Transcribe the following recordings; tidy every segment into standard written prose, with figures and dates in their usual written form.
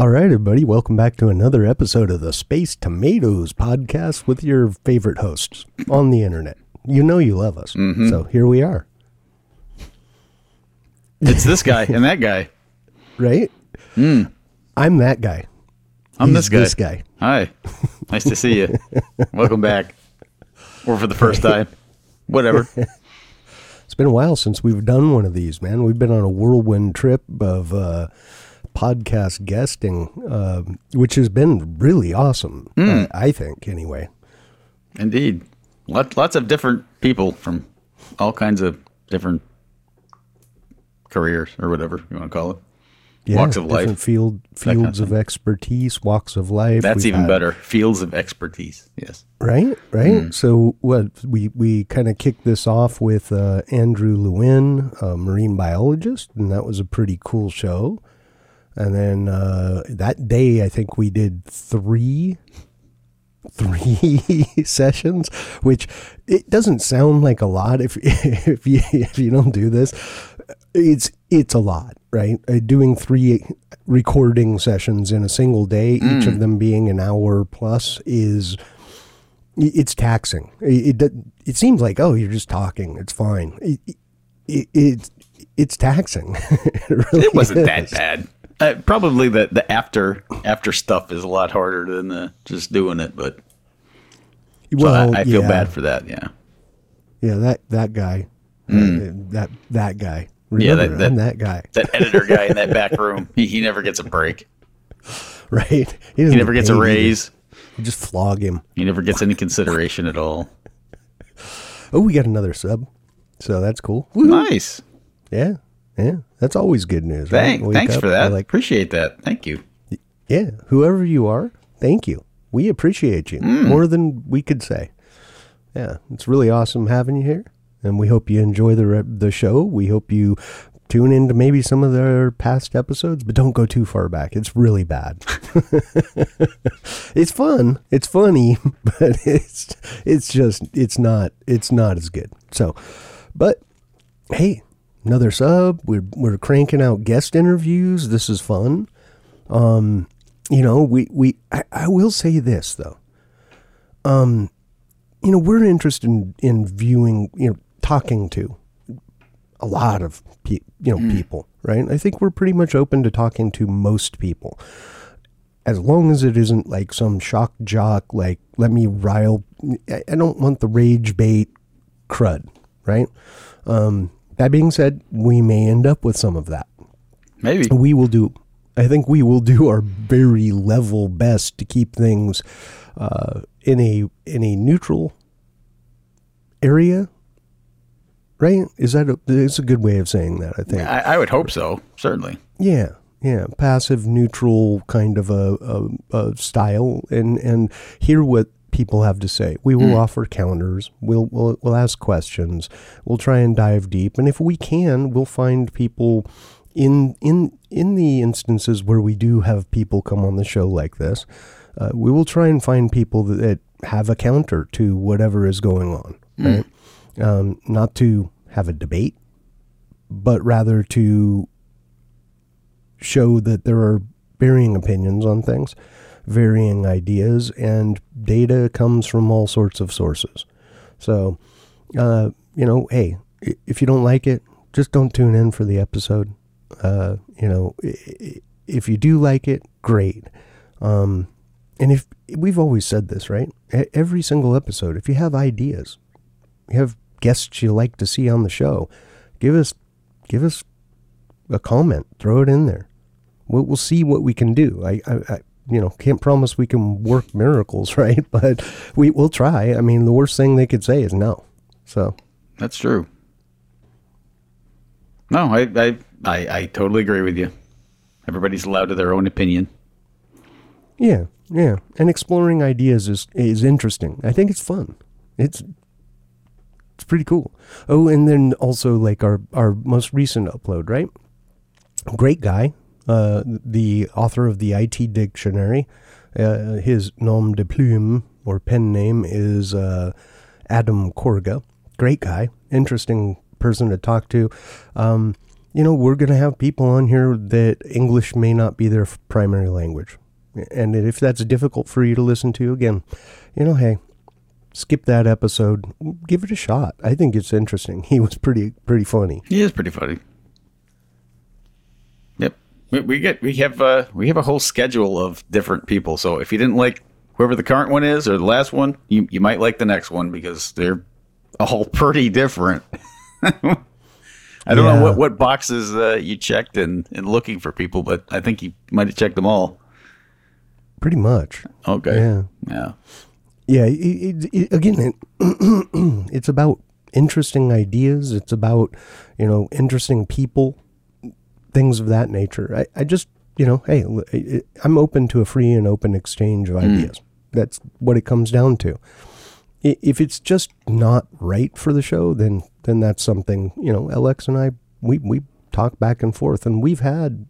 All right, everybody, welcome back to another episode of the Space Tomatoes podcast with your favorite hosts on the internet. You know you love us, so here we are. It's this guy and that guy. Right? I'm that guy. I'm He's this guy. Hi. Nice to see you. Welcome back. Or for the first time. Whatever. It's been a while since we've done one of these, man. We've been on a whirlwind trip of podcast guesting, which has been really awesome, I think, anyway. Indeed. Lots of different people from all kinds of different careers or whatever you want to call it. Yeah, walks of life. Fields of expertise, walks of life. That's even better. Fields of expertise. Yes. Right. So we kind of kicked this off with Andrew Lewin, a marine biologist, and that was a pretty cool show. And then that day, I think we did three sessions, which it doesn't sound like a lot if you don't do this. It's a lot, right? Doing 3 recording sessions in a single day, each of them being an hour plus, it's taxing. It seems like, oh, you're just talking, it's fine. It's taxing. It wasn't that bad. Probably the after stuff is a lot harder than just doing it, but well, I feel bad for that. Yeah, that guy, that guy. Remember, that guy, that editor guy in that back room. He never gets a break. Right? He never gets a raise. You just flog him. He never gets any consideration at all. Oh, we got another sub, so that's cool. Woo. Nice. Yeah. That's always good news. Right? Thanks for that. Appreciate that. Thank you. Yeah, whoever you are, thank you. We appreciate you more than we could say. Yeah, it's really awesome having you here, and we hope you enjoy the show. We hope you tune into maybe some of their past episodes, but don't go too far back. It's really bad. It's fun. It's funny, but it's not as good. So, but hey, another sub. We're cranking out guest interviews. This is fun. I will say this though. We're interested in viewing, talking to a lot of people, right? I think we're pretty much open to talking to most people, as long as it isn't like some shock jock, like let me rile. I don't want the rage bait crud, right? That being said, we may end up with some of that. Maybe. I think we will do our very level best to keep things in a neutral area, right? It's a good way of saying that, I think. I would hope so, certainly. Yeah. Passive, neutral kind of a style, and hear what people have to say. We will offer counters. We'll ask questions. We'll try and dive deep, and if we can, we'll find people in the instances where we do have people come on the show like this. We will try and find people that have a counter to whatever is going on. Right? Not to have a debate, but rather to show that there are varying opinions on things, varying ideas, and data comes from all sorts of sources. So, hey, if you don't like it, just don't tune in for the episode. If you do like it, great. And if we've always said this, right? Every single episode, if you have ideas, you have guests you like to see on the show, give us a comment, throw it in there. We'll see what we can do. I can't promise we can work miracles, right? But we'll try. I mean, the worst thing they could say is no. So that's true. No, I totally agree with you. Everybody's allowed to their own opinion. Yeah. And exploring ideas is interesting. I think it's fun. It's pretty cool. Oh, and then also like our most recent upload, right? Great guy. The author of the IT Dictionary, his nom de plume or pen name is Adam Korga. Great guy, interesting person to talk to. we're going to have people on here that English may not be their primary language. And if that's difficult for you to listen to, again, hey, skip that episode. Give it a shot. I think it's interesting. He was pretty funny. He is pretty funny. Yep. We have a whole schedule of different people. So if you didn't like whoever the current one is or the last one, you might like the next one because they're all pretty different. I don't know what boxes you checked in looking for people, but I think you might have checked them all. Pretty much. Okay. Yeah. Again, it's about interesting ideas. It's about, interesting people, things of that nature. I just, hey, I'm open to a free and open exchange of ideas. That's what it comes down to. If it's just not right for the show, then that's something, LX and I, we talk back and forth, and we've had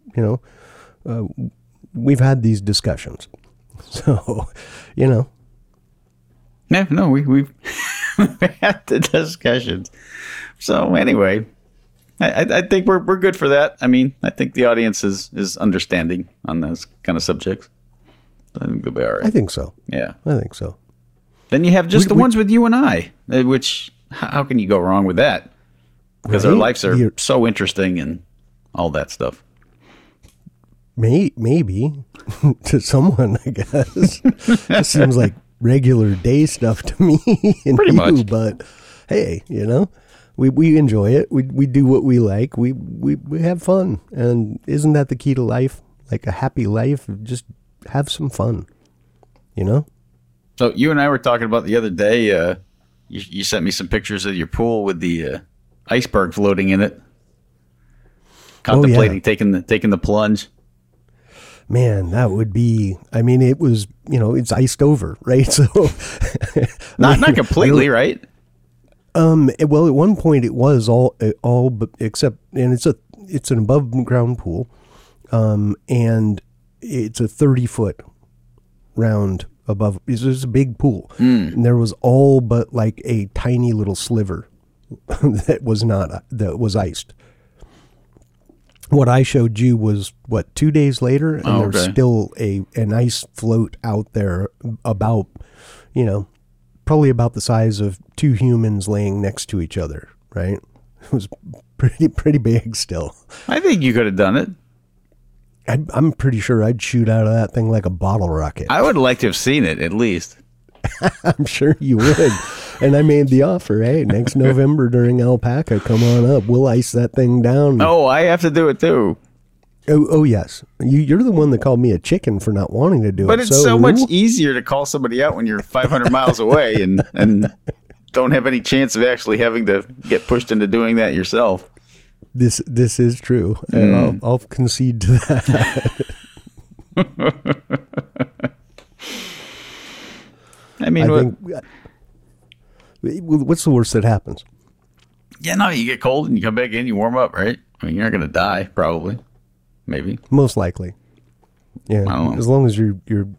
these discussions. So, No, we've had the discussions. So anyway, I think we're good for that. I mean, I think the audience is understanding on those kind of subjects. I think they'll be all right. I think so. Yeah. I think so. Then you have just the ones with you and I, which, how can you go wrong with that? Because our lives are so interesting and all that stuff. Maybe to someone, I guess. It seems like regular day stuff to me and pretty much. But hey, we enjoy it. We do what we like. We have fun. And isn't that the key to life? Like a happy life, just have some fun, So you and I were talking about the other day, you sent me some pictures of your pool with the iceberg floating in it. Contemplating taking the plunge. Man, that would be, it was, it's iced over, right? So not completely, right? Well, at one point it was all but except, and it's an above ground pool. And it's a 30-foot round above. It's a big pool. And there was all but like a tiny little sliver that was iced. What I showed you was 2 days later, and there's still an ice float out there about, probably about the size of two humans laying next to each other, right? It was pretty big still. I think you could have done it. I'm pretty sure I'd shoot out of that thing like a bottle rocket. I would like to have seen it, at least. I'm sure you would. And I made the offer, hey, next November during Alpaca, come on up. We'll ice that thing down. Oh, I have to do it too. Oh yes. You're the one that called me a chicken for not wanting to do it. But it's so much easier to call somebody out when you're 500 miles away and don't have any chance of actually having to get pushed into doing that yourself. This is true. And I'll concede to that. What's the worst that happens? Yeah, no, you get cold and you come back in, you warm up, right? I mean, you're not going to die, probably. Maybe. Most likely. Yeah, as long as your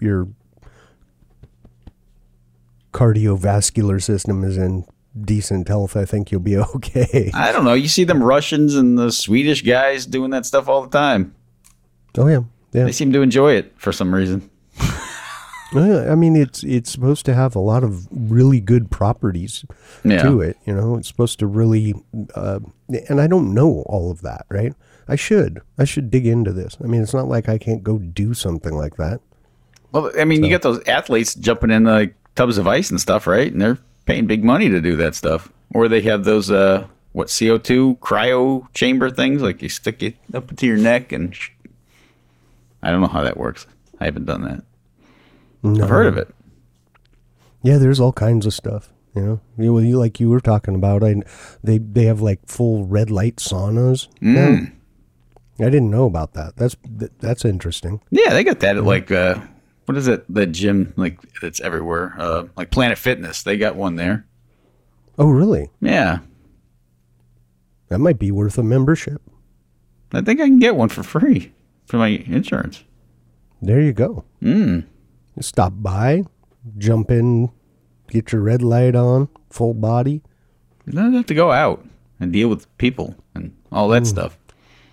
cardiovascular system is in decent health, I think you'll be okay. I don't know. You see them Russians and the Swedish guys doing that stuff all the time. Oh, yeah. They seem to enjoy it for some reason. I mean, it's supposed to have a lot of really good properties to it. It's supposed to really, and I don't know all of that, right? I should dig into this. I mean, it's not like I can't go do something like that. Well, I mean, you get those athletes jumping in like tubs of ice and stuff, right? And they're paying big money to do that stuff. Or they have those, CO2 cryo chamber things, like you stick it up into your neck and I don't know how that works. I haven't done that. No. I've heard of it. Yeah, there's all kinds of stuff. You like you were talking about. They have like full red light saunas. I didn't know about that. That's interesting. Yeah, they got that at like what is it? The gym like that's everywhere. Like Planet Fitness, they got one there. Oh, really? Yeah. That might be worth a membership. I think I can get one for free for my insurance. There you go. Stop by, jump in, get your red light on, full body. You don't have to go out and deal with people and all that stuff.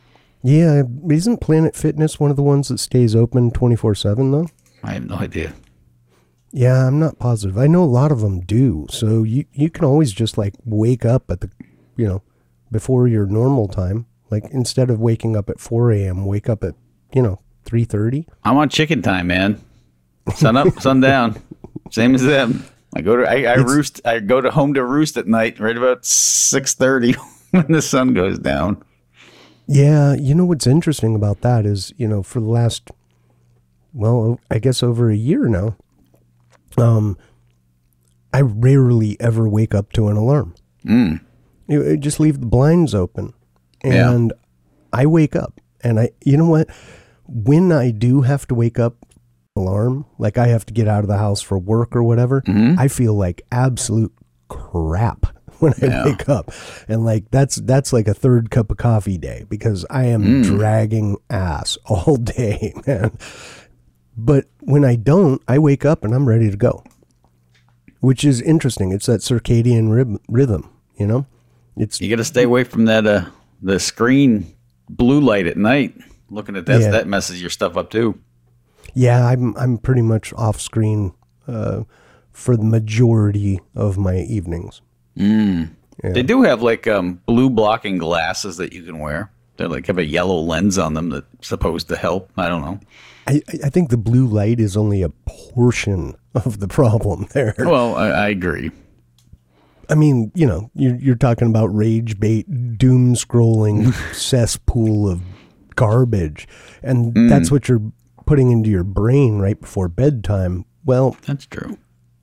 Yeah, isn't Planet Fitness one of the ones that stays open 24/7 though? I have no idea. Yeah, I'm not positive. I know a lot of them do. So you can always just like wake up at before your normal time. Like instead of waking up at 4 a.m., wake up at, 3:30. I'm on chicken time, man. Sun up, sun down. Same as them. I roost. I go to home to roost at night, right about 6:30 when the sun goes down. Yeah, what's interesting about that is, for the last, I guess over a year now, I rarely ever wake up to an alarm. Just leave the blinds open, and I wake up, and you know what? When I do have to wake up, alarm, like I have to get out of the house for work or whatever, I feel like absolute crap when I wake up. And like that's like a third cup of coffee day because I am dragging ass all day, man. But when I don't, I wake up and I'm ready to go, which is interesting. It's that circadian rhythm, you got to stay away from that the screen blue light at night. Looking at that messes your stuff up too. Yeah, I'm pretty much off screen for the majority of my evenings. Yeah. They do have like blue blocking glasses that you can wear. They like have a yellow lens on them that's supposed to help. I don't know. I think the blue light is only a portion of the problem there. Well, I agree. I mean, you're talking about rage bait, doom scrolling cesspool of garbage, and that's what you're putting into your brain right before bedtime. Well, that's true.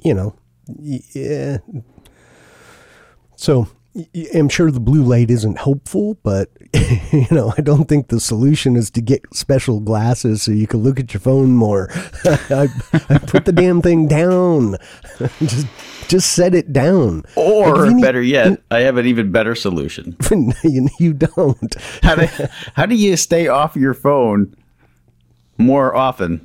Yeah. So I'm sure the blue light isn't helpful, but I don't think the solution is to get special glasses so you can look at your phone more. I put the damn thing down. Just set it down. Or better yet, I have an even better solution. You don't. How do you stay off your phone more often?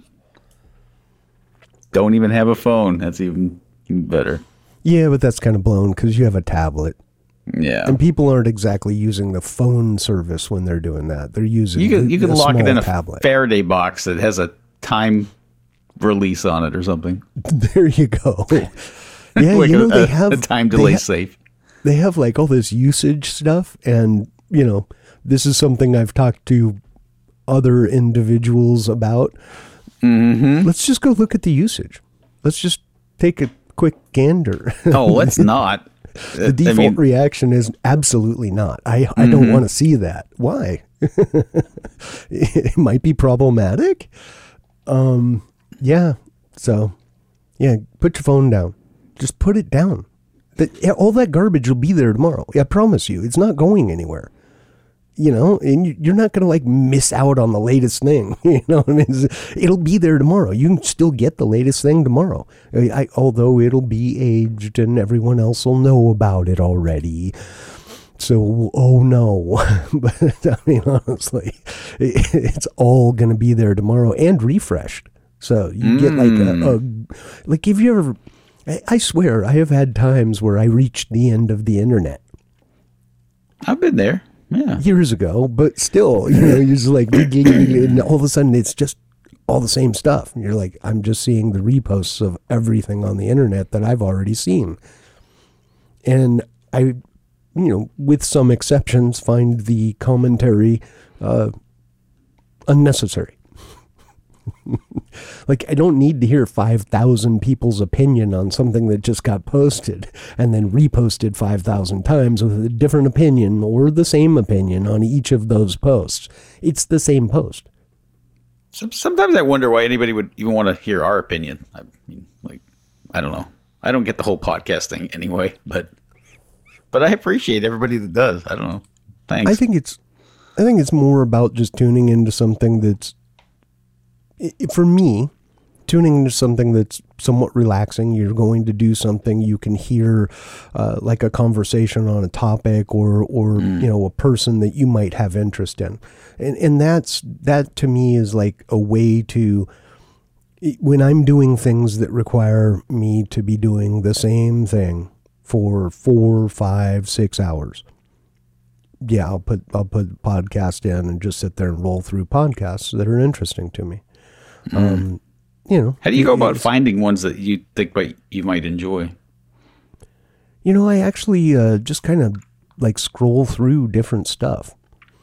Don't even have a phone. That's even better. Yeah, but that's kind of blown because you have a tablet. Yeah, and people aren't exactly using the phone service when they're doing that. They're using you can lock it in tablet. A Faraday box that has a time release on it or something. There you go. Yeah, like they have a time delay safe. They have like all this usage stuff, and this is something I've talked to other individuals about. Let's just go look at the usage. Let's just take a quick gander. Oh, let's not. The default reaction is absolutely not. I don't want to see that. Why? It might be problematic. Yeah. So, yeah, put your phone down. Just put it down. All that garbage will be there tomorrow. I promise you. It's not going anywhere. And you're not going to like miss out on the latest thing. What I mean? It'll be there tomorrow. You can still get the latest thing tomorrow. Although it'll be aged and everyone else will know about it already. So, oh no. But I mean, honestly, it's all going to be there tomorrow and refreshed. So you get like if you ever, I swear I have had times where I reached the end of the internet. I've been there. Yeah. Years ago, but still, you're just like, and all of a sudden it's just all the same stuff. And you're like, I'm just seeing the reposts of everything on the internet that I've already seen. And I, with some exceptions, find the commentary unnecessary. Like, I don't need to hear 5,000 people's opinion on something that just got posted and then reposted 5,000 times with a different opinion or the same opinion on each of those posts. It's the same post. Sometimes I wonder why anybody would even want to hear our opinion. I mean, like, I don't know. I don't get the whole podcast thing anyway, but I appreciate everybody that does. I don't know. Thanks. I think it's more about just tuning into something that's, for me, tuning into something that's somewhat relaxing. You're going to do something you can hear, like a conversation on a topic or a person that you might have interest in. And that to me is like a way to, when I'm doing things that require me to be doing the same thing for 4, 5, 6 hours, yeah, I'll put podcast in and just sit there and roll through podcasts that are interesting to me. You know, how do you go about finding ones that you think you might enjoy? You know, I actually just kind of like scroll through different stuff.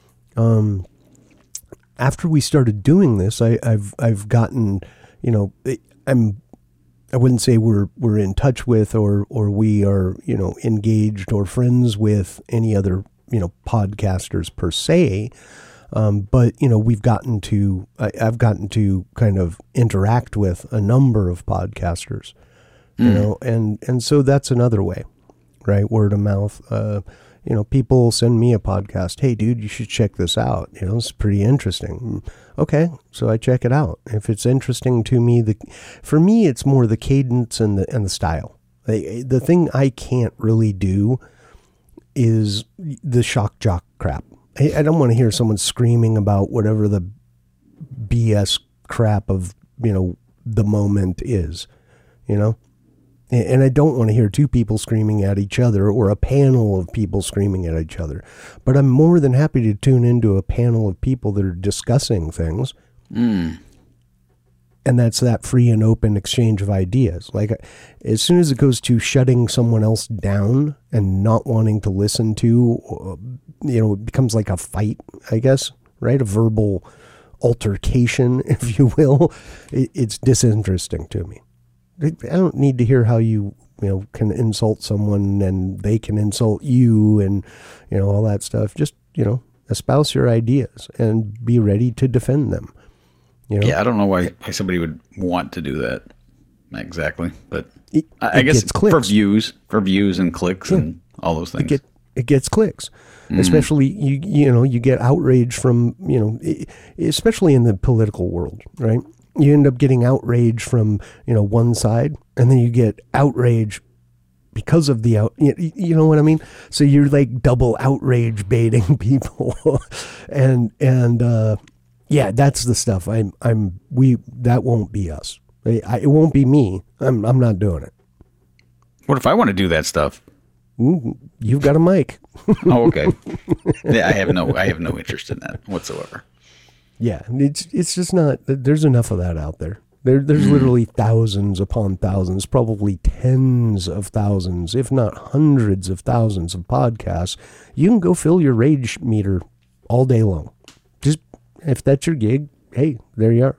After we started doing this, I've gotten, you know, I wouldn't say we're in touch with or we are, you know, engaged or friends with any other, you know, podcasters per se. But, you know, I've gotten to kind of interact with a number of podcasters, you know, and so that's another way, right? Word of mouth. You know, people send me a podcast. Hey, dude, you should check this out. You know, it's pretty interesting. Okay, so I check it out. If it's interesting to me, for me, it's more the cadence and the style. The thing I can't really do is the shock jock crap. I don't want to hear someone screaming about whatever the BS crap of, you know, the moment is, you know? And I don't want to hear two people screaming at each other or a panel of people screaming at each other. But I'm more than happy to tune into a panel of people that are discussing things. And that's that free and open exchange of ideas. Like, as soon as it goes to shutting someone else down and not wanting to listen to, you know, it becomes like a fight, I guess, right? A verbal altercation, if you will. It's disinteresting to me. I don't need to hear how you know, can insult someone and they can insult you and, you know, all that stuff. Just, you know, espouse your ideas and be ready to defend them. You know? Yeah, I don't know why somebody would want to do that exactly, but I guess it's for views and clicks and all those things. It gets clicks, especially you know, you get outrage from, you know, especially in the political world, right? You end up getting outrage from, you know, one side, and then you get outrage because of the you know what I mean? So you're like double outrage baiting people, and yeah, that's the stuff. That won't be us. It won't be me. I'm not doing it. What if I want to do that stuff? You've got a mic. Oh, okay. Yeah, I have no interest in that whatsoever. Yeah, it's just not. There's enough of that out there. There's literally thousands upon thousands, probably tens of thousands, if not hundreds of thousands of podcasts. You can go fill your rage meter all day long. Just if that's your gig, hey, there you are.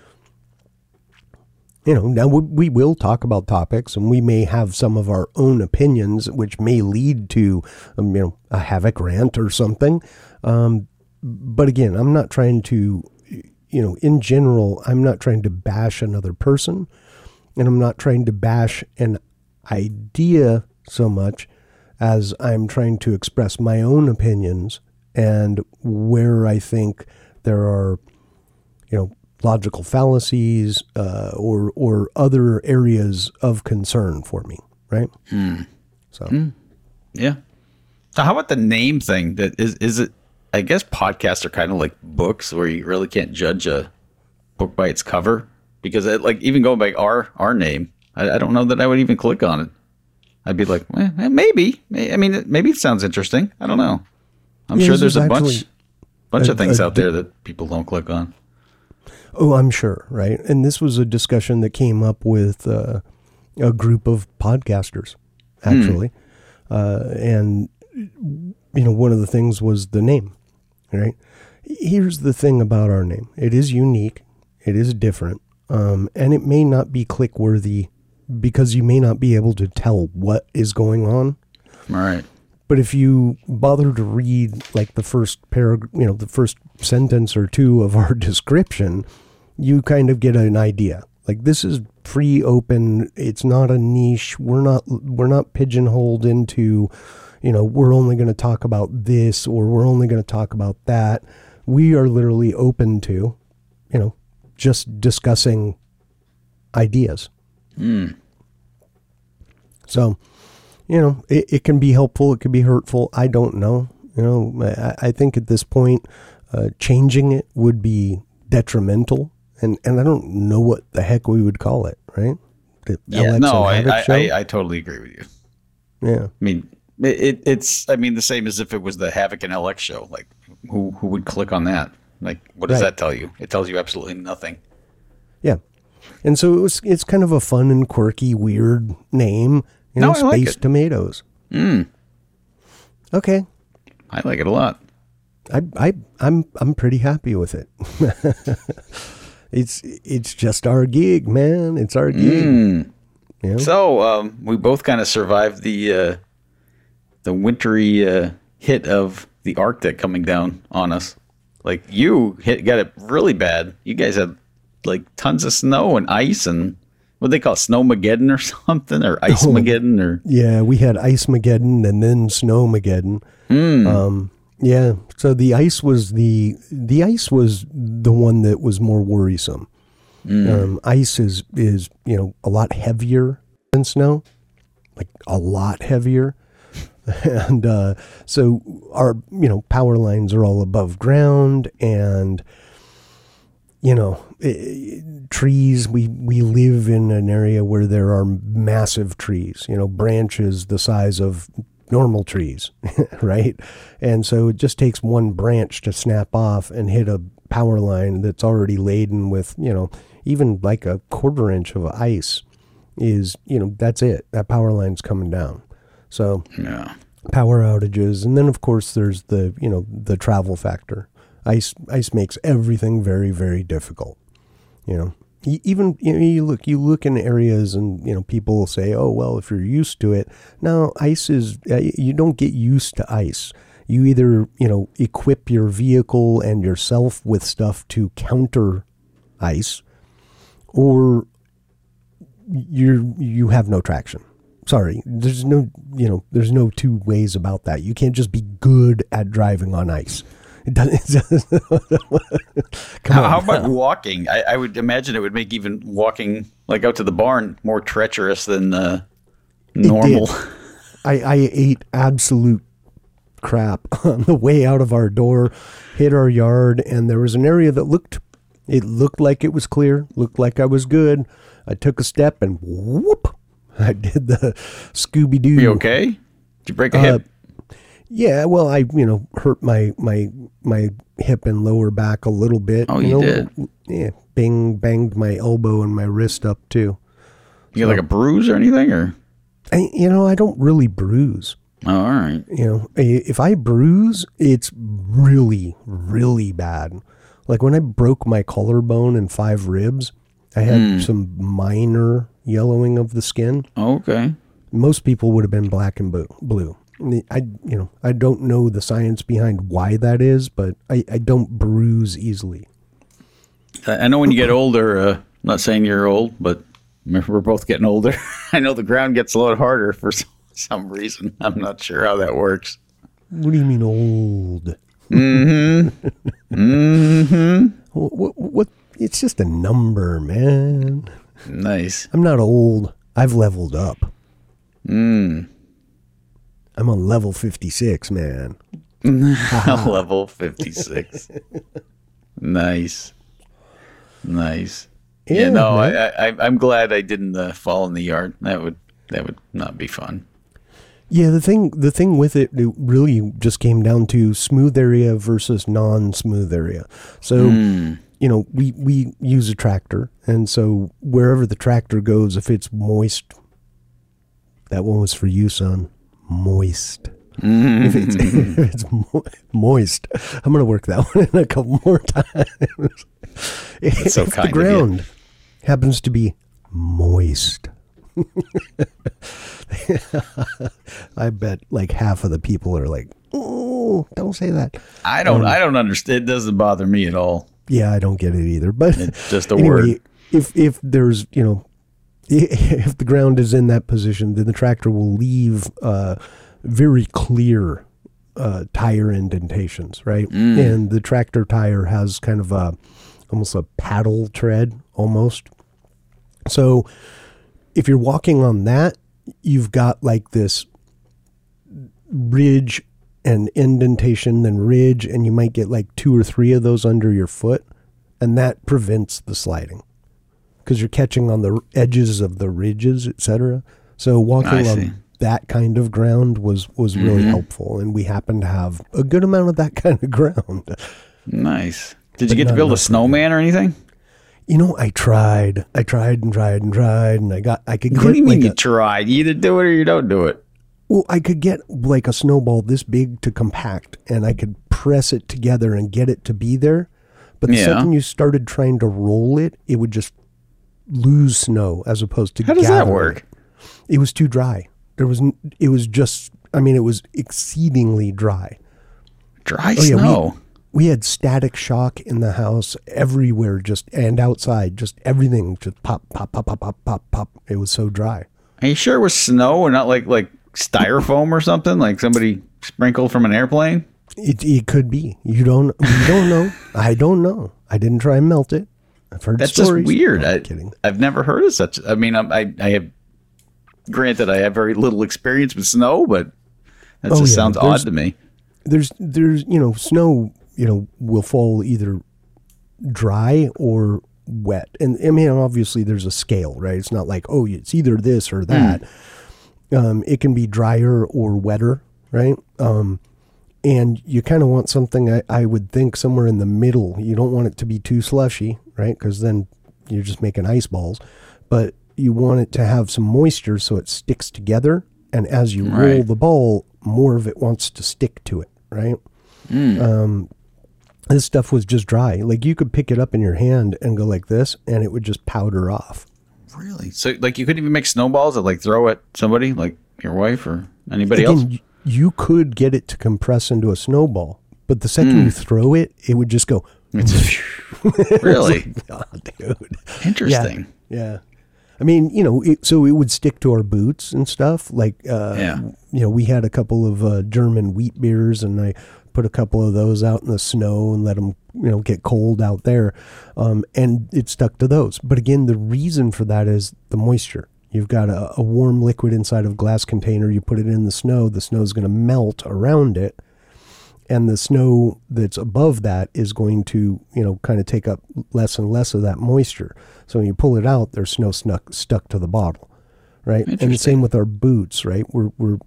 You know, now we will talk about topics, and we may have some of our own opinions, which may lead to, you know, a havoc rant or something. But again, I'm not trying to, you know, in general, I'm not trying to bash another person, and I'm not trying to bash an idea so much as I'm trying to express my own opinions and where I think there are, you know, logical fallacies or other areas of concern for me, right? So, yeah. So how about the name thing? That is it? I guess podcasts are kind of like books where you really can't judge a book by its cover, because like even going by our name, I don't know that I would even click on it. I'd be like, maybe. I mean, maybe it sounds interesting. I don't know. I'm sure there's a bunch of things out there that people don't click on. Oh, I'm sure, right? And this was a discussion that came up with a group of podcasters, actually. And, you know, one of the things was the name, right? Here's the thing about our name. It is unique. It is different. And it may not be click-worthy because you may not be able to tell what is going on. All right. But if you bother to read like the first paragraph, you know, the first sentence or two of our description, you kind of get an idea. Like, this is free, open. It's not a niche. We're not pigeonholed into, you know, we're only going to talk about this or we're only going to talk about that. We are literally open to, you know, just discussing ideas. So, you know, it can be helpful. It can be hurtful. I don't know. You know, I think at this point, changing it would be detrimental. And I don't know what the heck we would call it, right? I totally agree with you. Yeah. I mean, It's, I mean, the same as if it was the Havoc and LX show. Like, who would click on that? Like, what does that tell you? It tells you absolutely nothing. Yeah. And so it's kind of a fun and quirky, weird name. Space Tomatoes. Okay. I like it a lot. I'm pretty happy with it. It's just our gig, man. It's our gig. Yeah. So we both kind of survived the wintry hit of the Arctic coming down on us. Like, got it really bad. You guys had like tons of snow and ice and what they call it, Snowmageddon or something, or Ice-mageddon, or yeah, we had Ice-mageddon and then Snowmageddon. Yeah, so the ice was the one that was more worrisome. Ice is a lot heavier than snow, like a lot heavier. And so our, power lines are all above ground, and, trees, we live in an area where there are massive trees, branches the size of normal trees, right? And so it just takes one branch to snap off and hit a power line that's already laden with, even like a 1/4 inch of ice is, that's it. That power line's coming down. So yeah. Power outages. And then of course there's the, the travel factor. Ice makes everything very, very difficult. Even, you look in areas and, people will say, oh, well, if you're used to it. No, ice is, you don't get used to ice. You either, equip your vehicle and yourself with stuff to counter ice, or you have no traction. Sorry, there's no two ways about that. You can't just be good at driving on ice. It doesn't. How about walking? I would imagine it would make even walking like out to the barn more treacherous than normal. I ate absolute crap on the way out of our door, hit our yard, and there was an area that looked like it was clear, looked like I was good. I took a step and whoop, I did the Scooby-Doo. You okay? Did you break a hip? Yeah, well, I hurt my hip and lower back a little bit. Oh, you did? Yeah, banged my elbow and my wrist up too. You got like a bruise or anything, or? I don't really bruise. Oh, all right. If I bruise, it's really, really bad. Like when I broke my collarbone and 5 ribs, I had some minor yellowing of the skin. Okay. Most people would have been black and blue. I don't know the science behind why that is, but I don't bruise easily. I know when you get older, I'm not saying you're old, but we're both getting older. I know the ground gets a lot harder for some reason. I'm not sure how that works. What do you mean old? What? It's just a number, man. Nice. I'm not old. I've leveled up. I'm on level 56, man. Level 56. Nice. Yeah, I'm glad I didn't fall in the yard. That would not be fun. Yeah, the thing with it really just came down to smooth area versus non-smooth area. So, we use a tractor, and so wherever the tractor goes, if it's moist, that one was for you, son. Moist. If it's moist, I'm going to work that one in a couple more times. That's so kind the ground happens to be moist, I bet like half of the people are like, "Oh, don't say that." I don't understand. It doesn't bother me at all. Yeah, I don't get it either. But it's just a word. If there's if the ground is in that position, then the tractor will leave very clear tire indentations, right? And the tractor tire has kind of almost a paddle tread almost. So if you're walking on that, you've got like this ridge and indentation, then ridge, and you might get like 2 or 3 of those under your foot, and that prevents the sliding because you're catching on the edges of the ridges, etc. So walking that kind of ground was really helpful, and we happened to have a good amount of that kind of ground. Nice. Did you get to build a snowman or anything? I tried and tried, and I could get. What do you mean you tried? You either do it or you don't do it. Well, I could get like a snowball this big to compact, and I could press it together and get it to be there. But the second you started trying to roll it, it would just lose snow as opposed to How does that work? It was too dry. It was exceedingly dry. Dry snow. We had static shock in the house everywhere, and outside, just everything just pop, pop, pop, pop, pop, pop, pop. It was so dry. Are you sure it was snow and not like styrofoam or something, like somebody sprinkled from an airplane? It could be. We don't know. I don't know. I didn't try and melt it. I've heard That's stories. just weird. I'm kidding. I've never heard of such. I mean, I have. Granted, I have very little experience with snow, but that just sounds odd to me. There's snow will fall either dry or wet, and I mean obviously there's a scale, right? It's not like it's either this or that. It can be drier or wetter, right? And you kind of want something, I would think, somewhere in the middle. You don't want it to be too slushy, right? Because then you're just making ice balls. But you want it to have some moisture so it sticks together. And as you roll the ball, more of it wants to stick to it, right? This stuff was just dry. Like you could pick it up in your hand and go like this, and it would just powder off. Really? So like you couldn't even make snowballs that like throw at somebody, like your wife or anybody else? You could get it to compress into a snowball, but the second you throw it, it would just go. Really? Oh, dude. Interesting. Yeah. I mean, so it would stick to our boots and stuff. Like, we had a couple of German wheat beers, and I put a couple of those out in the snow and let them, get cold out there. And it stuck to those. But again, the reason for that is the moisture. You've got a warm liquid inside of a glass container. You put it in the snow is going to melt around it. And the snow that's above that is going to, kind of take up less and less of that moisture. So when you pull it out, there's snow stuck to the bottle, right? And the same with our boots, right? We're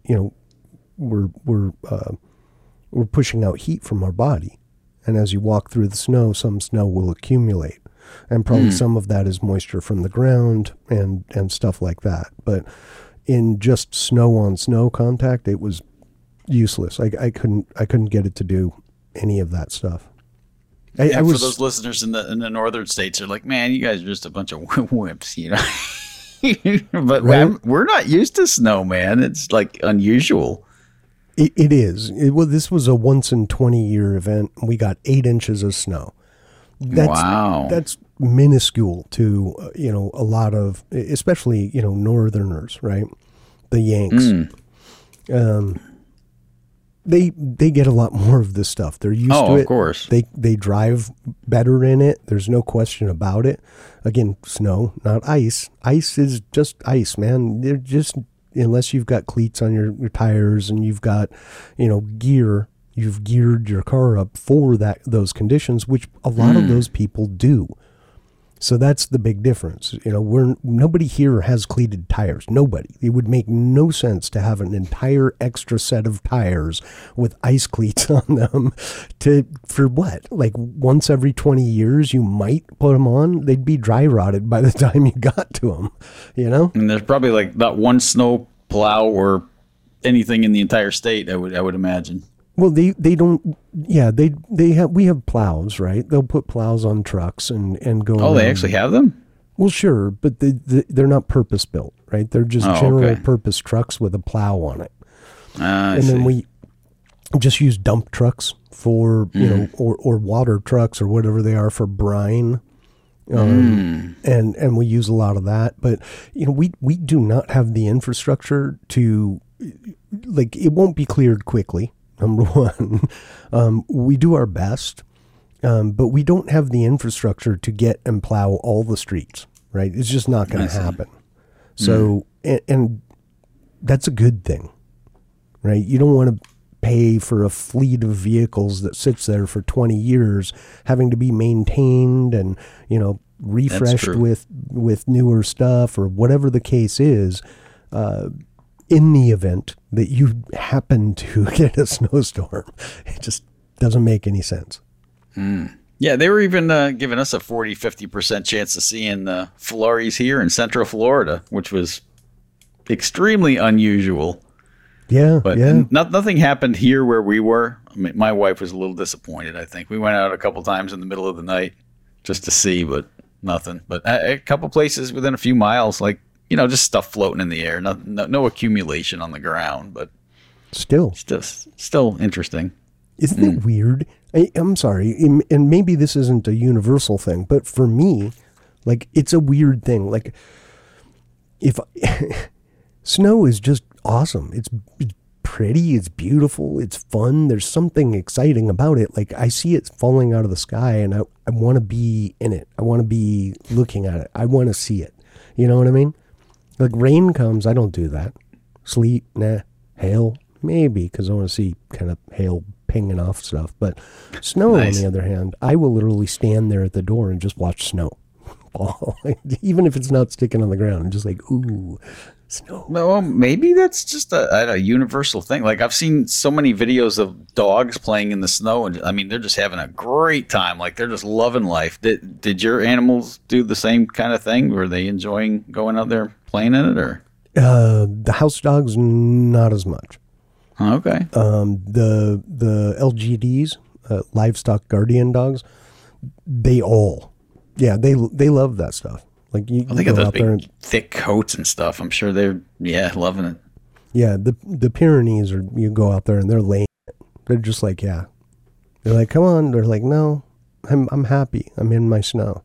pushing out heat from our body, and as you walk through the snow, some snow will accumulate, and probably some of that is moisture from the ground and stuff like that. But in just snow on snow contact, it was useless. I couldn't get it to do any of that stuff. For those listeners in the northern states, are like, man, you guys are just a bunch of wimps, But we're not used to snow, man. It's like unusual. It is. This was a once in 20-year event. We got 8 inches of snow. Wow. That's minuscule to a lot of, especially northerners, right? The Yanks. They get a lot more of this stuff. They're used to it. Of course. They drive better in it. There's no question about it. Again, snow, not ice. Ice is just ice, man. They're just, unless you've got cleats on your tires and you've got, gear, you've geared your car up for those conditions, which a lot of those people do. So that's the big difference. Nobody here has cleated tires. Nobody. It would make no sense to have an entire extra set of tires with ice cleats on them for what? Like once every 20 years you might put them on. They'd be dry rotted by the time you got to them, And there's probably like not one snow plow or anything in the entire state, I would imagine. Well, they don't. Yeah, we have plows, right? They'll put plows on trucks and go. Oh, they actually have them? Well, sure, but they're not purpose built, right? They're just general purpose trucks with a plow on it. Then we just use dump trucks for or water trucks or whatever they are for brine. And we use a lot of that, but we do not have the infrastructure to, like, it won't be cleared quickly. Number one, we do our best, but we don't have the infrastructure to get and plow all the streets, right? It's just not going to happen. So, and that's a good thing, right? You don't want to pay for a fleet of vehicles that sits there for 20 years having to be maintained and, refreshed with newer stuff or whatever the case is. in the event that you happen to get a snowstorm. It just doesn't make any sense. Yeah, they were even giving us a 40-50% chance of seeing flurries here in Central Florida, which was extremely unusual. Yeah, but yeah. Nothing happened here where we were. I mean, my wife was a little disappointed, I think. We went out a couple times in the middle of the night just to see, but nothing. But a couple places within a few miles, like, just stuff floating in the air. No accumulation on the ground, but still interesting. Isn't it weird? I'm sorry, and maybe this isn't a universal thing, but for me, like, it's a weird thing. Like, if snow is just awesome. It's pretty, it's beautiful, it's fun. There's something exciting about it. Like, I see it falling out of the sky and I want to be in it. I want to be looking at it. I want to see it. You know what I mean? Like, rain comes, I don't do that. Sleet, nah. Hail, maybe, because I want to see kind of hail pinging off stuff. But snow, nice. On the other hand, I will literally stand there at the door and just watch snow fall. Even if it's not sticking on the ground. I'm just like, ooh, snow. Well, maybe that's just a universal thing. Like, I've seen so many videos of dogs playing in the snow, and I mean, they're just having a great time. Like, they're just loving life. Did your animals do the same kind of thing? Were they enjoying going out there playing in it, or? The house dogs, not as much. Okay. The LGDs, livestock guardian dogs, they love that stuff. Like, you they got those big, thick coats and stuff. I'm sure they're loving it. Yeah, the Pyrenees you go out there and they're laying it. They're just like, yeah. They're like, come on. They're like, no, I'm happy. I'm in my snow.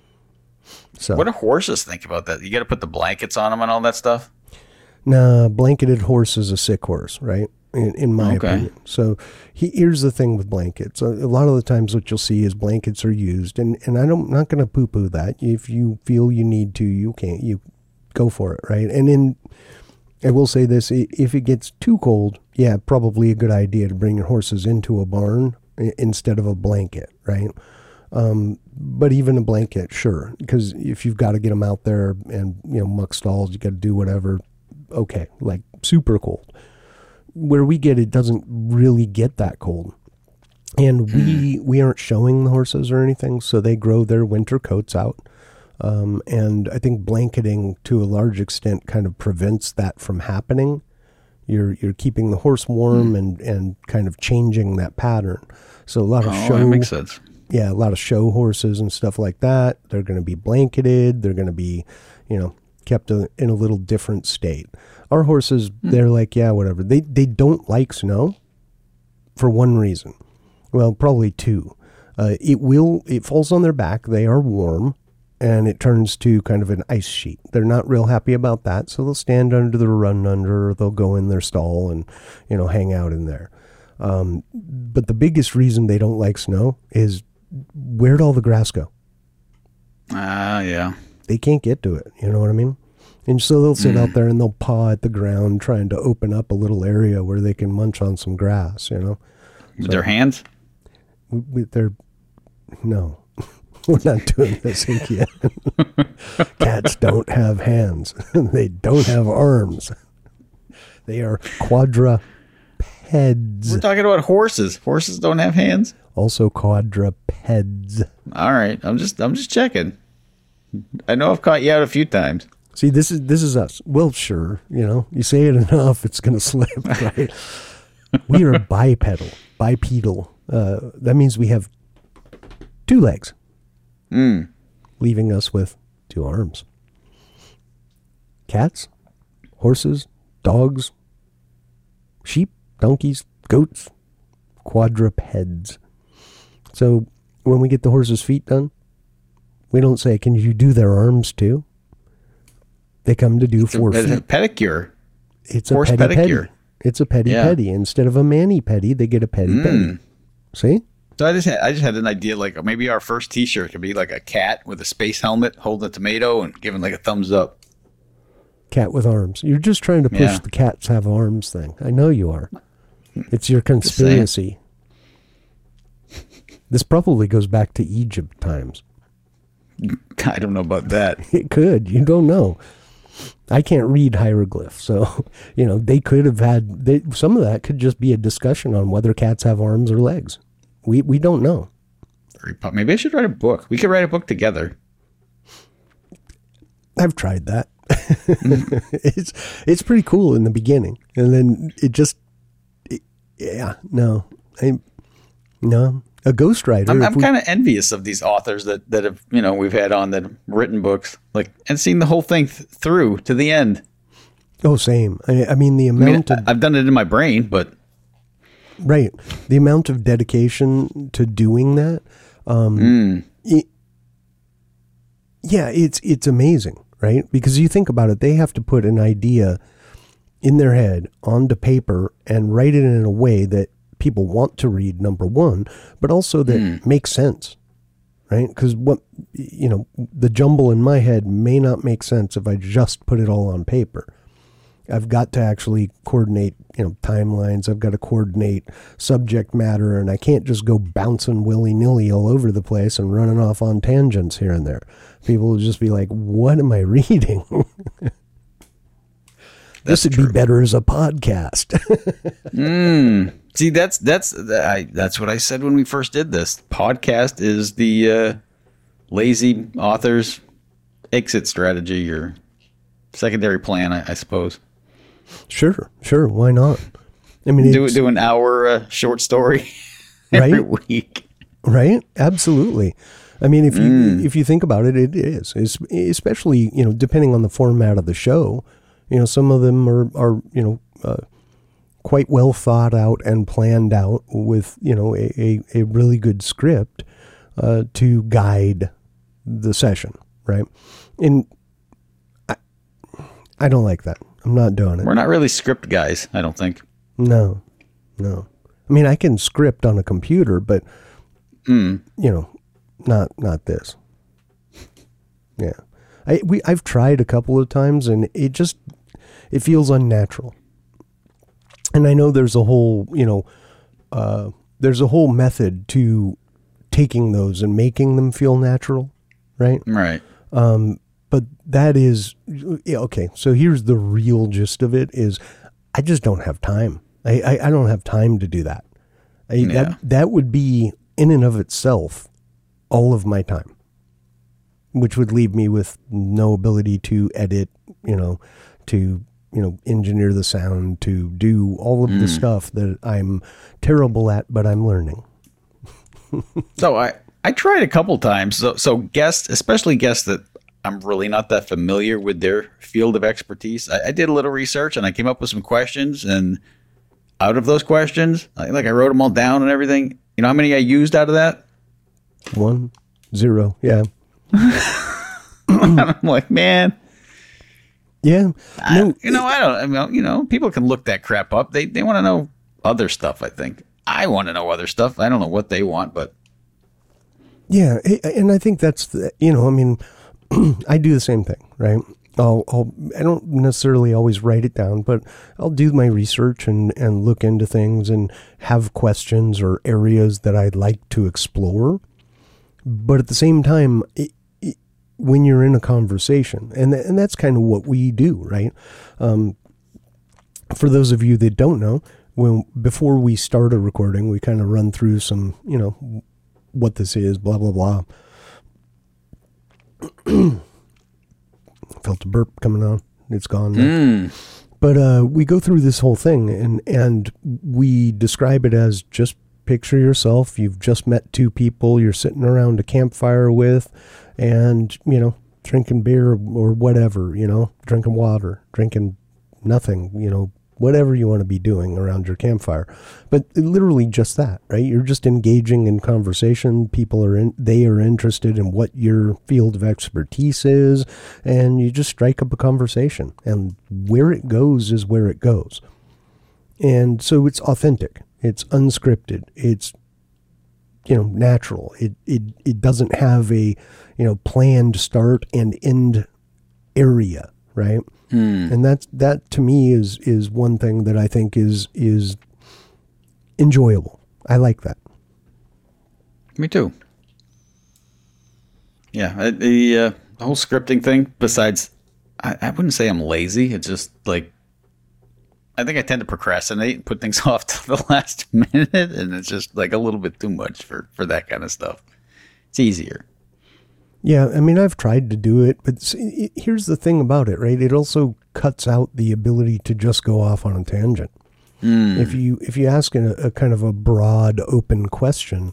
So what do horses think about that? You got to put the blankets on them and all that stuff? Nah, blanketed horse is a sick horse, right? In my opinion. So here's the thing with blankets. A lot of the times what you'll see is blankets are used, and I'm not going to poo-poo that. If you feel you need to, you go for it, right? And I will say this, if it gets too cold, yeah, probably a good idea to bring your horses into a barn instead of a blanket, right? But even a blanket, sure, because if you've got to get them out there and, muck stalls, you got to do whatever, okay, like super cold. Where we get it doesn't really get that cold. And we aren't showing the horses or anything, so they grow their winter coats out. And I think blanketing to a large extent kind of prevents that from happening. You're keeping the horse warm and kind of changing that pattern. So a lot of that makes sense. Yeah, a lot of show horses and stuff like that, they're going to be blanketed. They're going to be, kept in a little different state. Our horses, they're like, yeah, whatever. They don't like snow for one reason. Well, probably two. It falls on their back. They are warm, and it turns to kind of an ice sheet. They're not real happy about that, so they'll stand under the run under, or they'll go in their stall and, hang out in there. But the biggest reason they don't like snow is, where'd all the grass go? Yeah. They can't get to it. You know what I mean? And so they'll sit out there and they'll paw at the ground trying to open up a little area where they can munch on some grass, With their hands? No. We're not doing this again. Cats don't have hands. They don't have arms. They are quadrupeds. We're talking about horses. Horses don't have hands? Also quadrupeds. All right. I'm just checking. I know I've caught you out a few times. See, this is us. Well, sure, you say it enough, it's going to slip, right? We are bipedal. That means we have two legs, leaving us with two arms. Cats, horses, dogs, sheep, donkeys, goats, quadrupeds. So when we get the horse's feet done, we don't say, can you do their arms too? They come to do 4 feet. It's a pedicure. It's a horse pedicure. It's a petty. Instead of a mani pedi, they get a petty. See? So I just had an idea, like maybe our first T-shirt could be like a cat with a space helmet holding a tomato and giving like a thumbs up. Cat with arms. You're just trying to push the cats have arms thing. I know you are. It's your conspiracy. This probably goes back to Egypt times. I don't know about that. It could. You don't know. I can't read hieroglyphs, so they could have had some of that could just be a discussion on whether cats have arms or legs. We don't know. Maybe I should write a book. We could write a book together. I've tried that. It's pretty cool in the beginning, and then no. A ghostwriter. I'm kind of envious of these authors that have, we've had on that have written books and seen the whole thing through to the end. Oh, same. I mean, the amount of... I've done it in my brain, but... Right. The amount of dedication to doing that. It's amazing, right? Because you think about it, they have to put an idea in their head onto paper and write it in a way that people want to read, number one, but also that makes sense, right? Because the jumble in my head may not make sense if I just put it all on paper. I've got to actually coordinate, timelines. I've got to coordinate subject matter, and I can't just go bouncing willy-nilly all over the place and running off on tangents here and there. People will just be like, what am I reading? This would be better as a podcast. See, that's what I said when we first did this. Podcast is the lazy author's exit strategy or secondary plan, I suppose. Sure. Why not? I mean, do an hour short story every week. Right? Absolutely. I mean, if you think about it, it is. It's, especially, depending on the format of the show. Some of them are quite well thought out and planned out with, a really good script to guide the session, right? And I don't like that. I'm not doing it. We're not really script guys, I don't think. No. I mean, I can script on a computer, but, not this. Yeah. I've tried a couple of times, and it feels unnatural. And I know there's a whole, method to taking those and making them feel natural, right? Right. But that is, okay, so here's the real gist of it is I just don't have time. I don't have time to do that. That would be, in and of itself, all of my time, which would leave me with no ability to edit, to engineer the sound, to do all of the stuff that I'm terrible at, but I'm learning. So I tried a couple times. So guests, especially guests that I'm really not that familiar with their field of expertise. I did a little research and I came up with some questions, and out of those questions, I wrote them all down and everything. You know how many I used out of that? 1, 0. Yeah. I'm like, man. Yeah. No. I don't, people can look that crap up. They want to know other stuff, I think. I want to know other stuff. I don't know what they want, but. Yeah. And I think that's, I do the same thing, right? I don't necessarily always write it down, but I'll do my research and look into things and have questions or areas that I'd like to explore. But at the same time, when you're in a conversation, and that's kind of what we do, right? For those of you that don't know, before we start a recording, we kind of run through some, what this is, blah, blah, blah. Felt a burp coming on. It's gone now. But we go through this whole thing and we describe it as just picture yourself. You've just met two people you're sitting around a campfire with and, drinking beer or whatever, drinking water, drinking nothing, whatever you want to be doing around your campfire. But literally just that, right? You're just engaging in conversation. People are interested in what your field of expertise is, and you just strike up a conversation, and where it goes is where it goes. And so it's authentic. It's unscripted. It's, natural. It doesn't have a, planned start and end area, right? And that to me is one thing that I think is enjoyable. I like that. Me too. Yeah, the whole scripting thing, besides I wouldn't say I'm lazy. It's just like, I think I tend to procrastinate and put things off to the last minute, and it's just like a little bit too much for that kind of stuff. It's easier. Yeah, I mean, I've tried to do it, but here's the thing about it, right? It also cuts out the ability to just go off on a tangent. If you ask a kind of a broad, open question,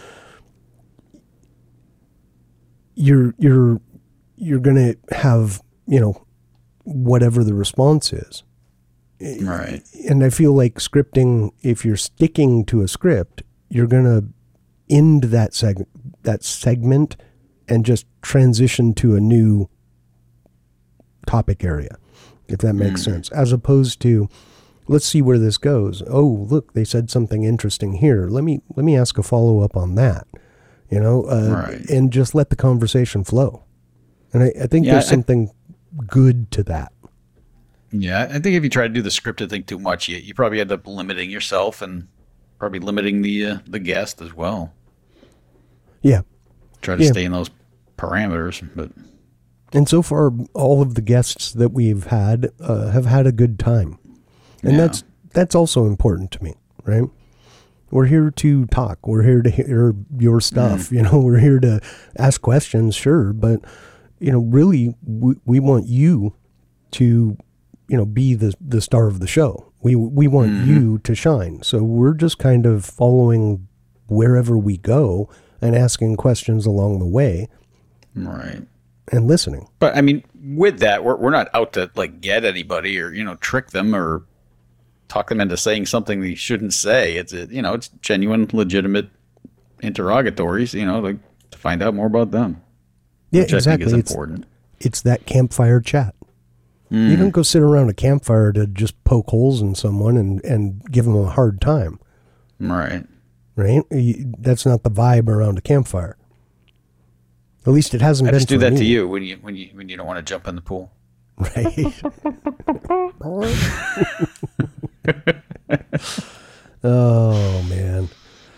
you're going to have, whatever the response is. Right. And I feel like scripting, if you're sticking to a script, you're going to end that segment and just transition to a new topic area, if that makes sense, as opposed to, let's see where this goes. Oh, look, they said something interesting here. Let me ask a follow-up on that, Right. and just let the conversation flow. And I think there's something good to that. Yeah, I think if you try to do the scripted thing too much, you probably end up limiting yourself and probably limiting the guest as well. Yeah. Try to stay in those parameters, but. And so far, all of the guests that we've had have had a good time. And that's also important to me, right? We're here to talk. We're here to hear your stuff. We're here to ask questions, sure. But, really, we want you to, be the star of the show. We want you to shine. So we're just kind of following wherever we go and asking questions along the way. Right. And listening. But, I mean, with that, we're not out to, like, get anybody or, trick them or talk them into saying something they shouldn't say. It's it's genuine, legitimate interrogatories, like to find out more about them. Yeah, which exactly. I think is important. It's that campfire chat. You don't go sit around a campfire to just poke holes in someone and give them a hard time. Right. Right? That's not the vibe around a campfire. At least it hasn't been. I just do for that me. to you when you don't want to jump in the pool. Right. Oh man.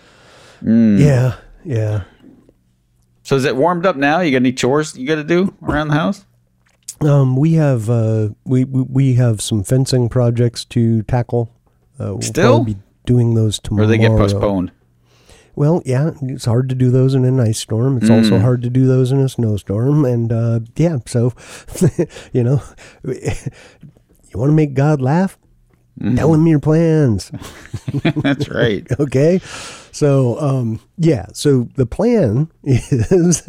Yeah. So is it warmed up now? You got any chores you got to do around the house? We have we have some fencing projects to tackle. We'll Still probably be doing those tomorrow. Or they get postponed? Well, yeah, it's hard to do those in an ice storm. It's also hard to do those in a snowstorm. And, so, you want to make God laugh? Tell him your plans. That's right. Okay. So, so the plan is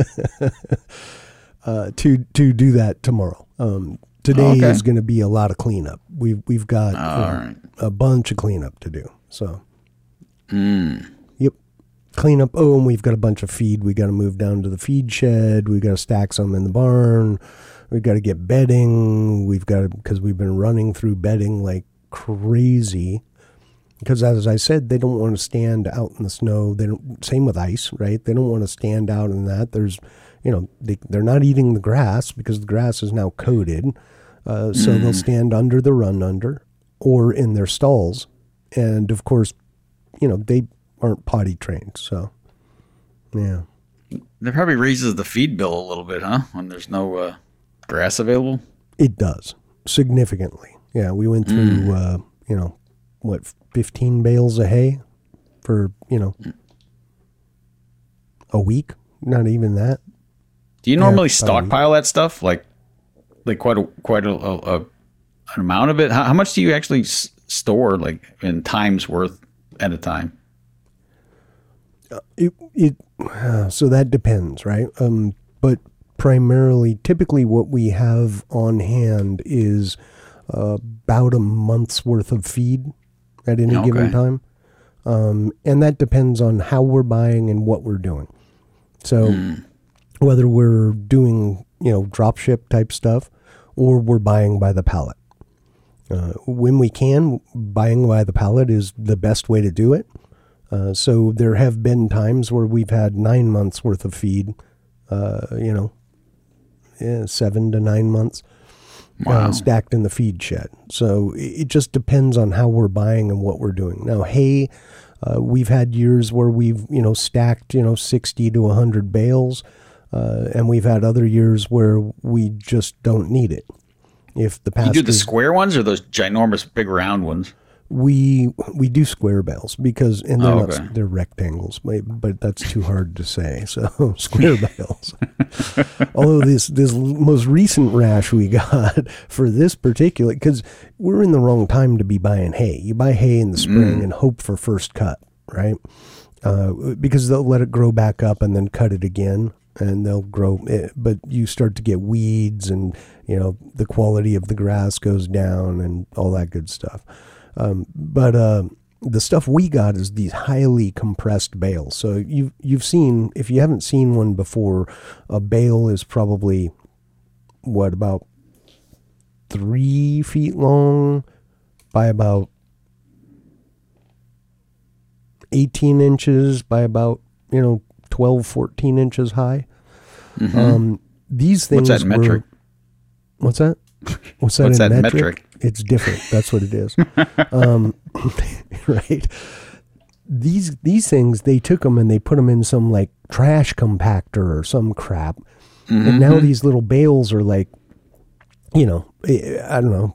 to do that tomorrow. Today is going to be a lot of cleanup. We've got a bunch of cleanup to do. So, yep. Clean up. Oh, and we've got a bunch of feed. We got to move down to the feed shed. We got to stack some in the barn. We've got to get bedding. Because we've been running through bedding like crazy. Because as I said, they don't want to stand out in the snow. Same with ice, right? They don't want to stand out in that. There's, they're not eating the grass because the grass is now coated. So they'll stand under the run under or in their stalls. And of course, they aren't potty trained, so yeah. That probably raises the feed bill a little bit, huh? When there's no grass available. It does significantly. Yeah, we went through 15 bales of hay for a week. Not even that. Do you normally stockpile that stuff? Like quite a an amount of it. How much do you actually store, like in times worth at a time? So that depends, right? But primarily, typically what we have on hand is about a month's worth of feed at any given time. And that depends on how we're buying and what we're doing. So whether we're doing, drop ship type stuff or we're buying by the pallet. When we can, buying by the pallet is the best way to do it. So there have been times where we've had 9 months worth of feed, 7 to 9 months stacked in the feed shed. So it just depends on how we're buying and what we're doing. Now, hay, we've had years where we've, stacked, 60 to 100 bales. And we've had other years where we just don't need it. If the You do the pastures, square ones or those ginormous big round ones? we do square bales because and they're Oh, okay. not, they're rectangles, but that's too hard to say. So square bales. Although this most recent rash we got for this particular, because we're in the wrong time to be buying hay. You buy hay in the spring and hope for first cut, right? Because they'll let it grow back up and then cut it again, and they'll grow. But you start to get weeds, and the quality of the grass goes down, and all that good stuff. But the stuff we got is these highly compressed bales. So you've seen, if you haven't seen one before, a bale is probably about 3 feet long by about 18 inches by about 12, 14 inches high. These things What's that in metric? What's that? What's that What's in that in metric? metric? It's different. That's what it is. Right. These things, they took them and they put them in some like trash compactor or some crap. And now these little bales are like, I don't know,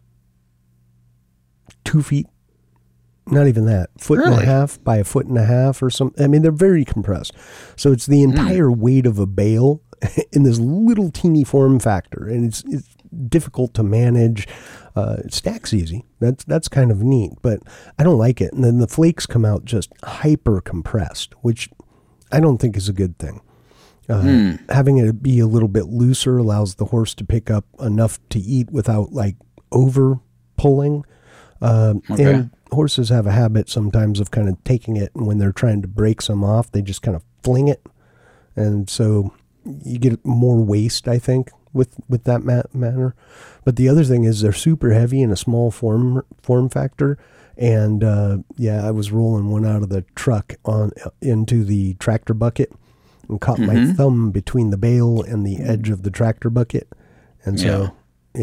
2 feet, not even that, foot and a Really? half by a foot and a half or something. I mean, they're very compressed. So it's the entire weight of a bale in this little teeny form factor. And it's difficult to manage. It stacks easy. That's kind of neat, but I don't like it. And then the flakes come out just hyper compressed, which I don't think is a good thing. Having it be a little bit looser allows the horse to pick up enough to eat without like over pulling. And horses have a habit sometimes of kind of taking it, and when they're trying to break some off, they just kind of fling it. And so you get more waste, I think, with that manner. But the other thing is they're super heavy in a small form factor. And I was rolling one out of the truck into the tractor bucket and caught my thumb between the bale and the edge of the tractor bucket. And so,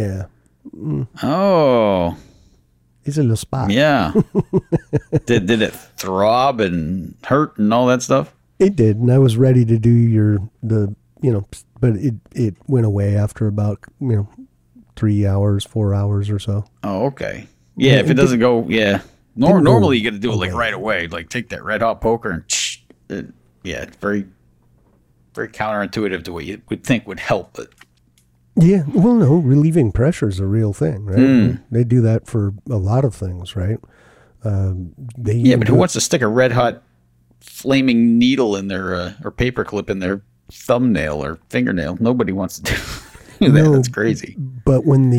Oh, it's a little spot. yeah. Did it throb and hurt and all that stuff? It did, and I was ready to do but it went away after about 3 hours, 4 hours or so. Oh, okay. Yeah, if it doesn't go, didn't normally go you got to do it like away. right away. Like take that red hot poker and it's very, very counterintuitive to what you would think would help. But Yeah, well, no, relieving pressure is a real thing, right? They do that for a lot of things, right? but who wants to stick a red hot flaming needle in their or paper clip in their thumbnail or fingernail? Nobody wants to do that. No, That's crazy. But when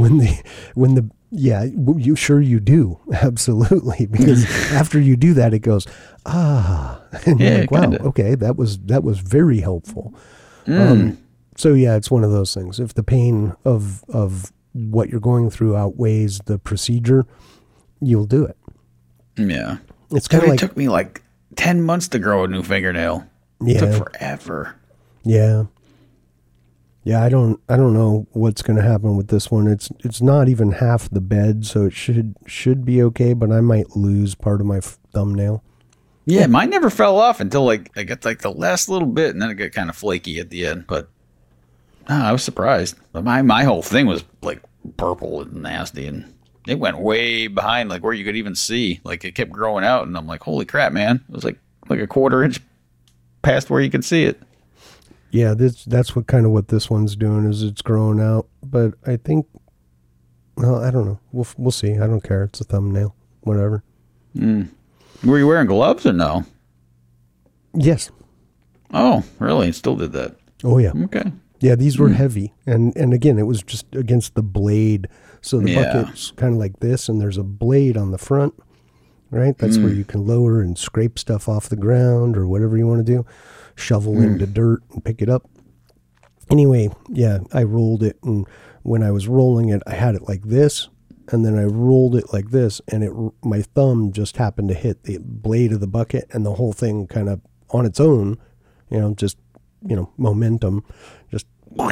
you do, absolutely, because after you do that, it goes and you're like, wow, kinda. okay, that was very helpful. So yeah, it's one of those things. If the pain of what you're going through outweighs the procedure, you'll do it. Yeah. It's kind of It like took me like 10 months to grow a new fingernail. Yeah. It took forever. Yeah. I don't know what's going to happen with this one. It's not even half the bed, so it should be okay, but I might lose part of my thumbnail. Yeah, mine never fell off until like I got like the last little bit, and then it got kind of flaky at the end. But I was surprised. But my whole thing was like purple and nasty, and it went way behind like where you could even see. Like it kept growing out, and I'm like, holy crap, man! It was like a quarter inch past where you could see it. Yeah, that's what this one's doing is it's growing out. But I think, well, I don't know. We'll see. I don't care. It's a thumbnail. Whatever. Were you wearing gloves or no? Yes. Oh, really? It still did that. Oh yeah. Okay. Yeah, these were heavy, and again, it was just against the blade. So the bucket's kind of like this, and there's a blade on the front, right? That's where you can lower and scrape stuff off the ground or whatever you want to do, shovel into dirt and pick it up. Anyway, yeah, I rolled it, and when I was rolling it, I had it like this, and then I rolled it like this, and my thumb just happened to hit the blade of the bucket, and the whole thing kind of on its own, just momentum, just.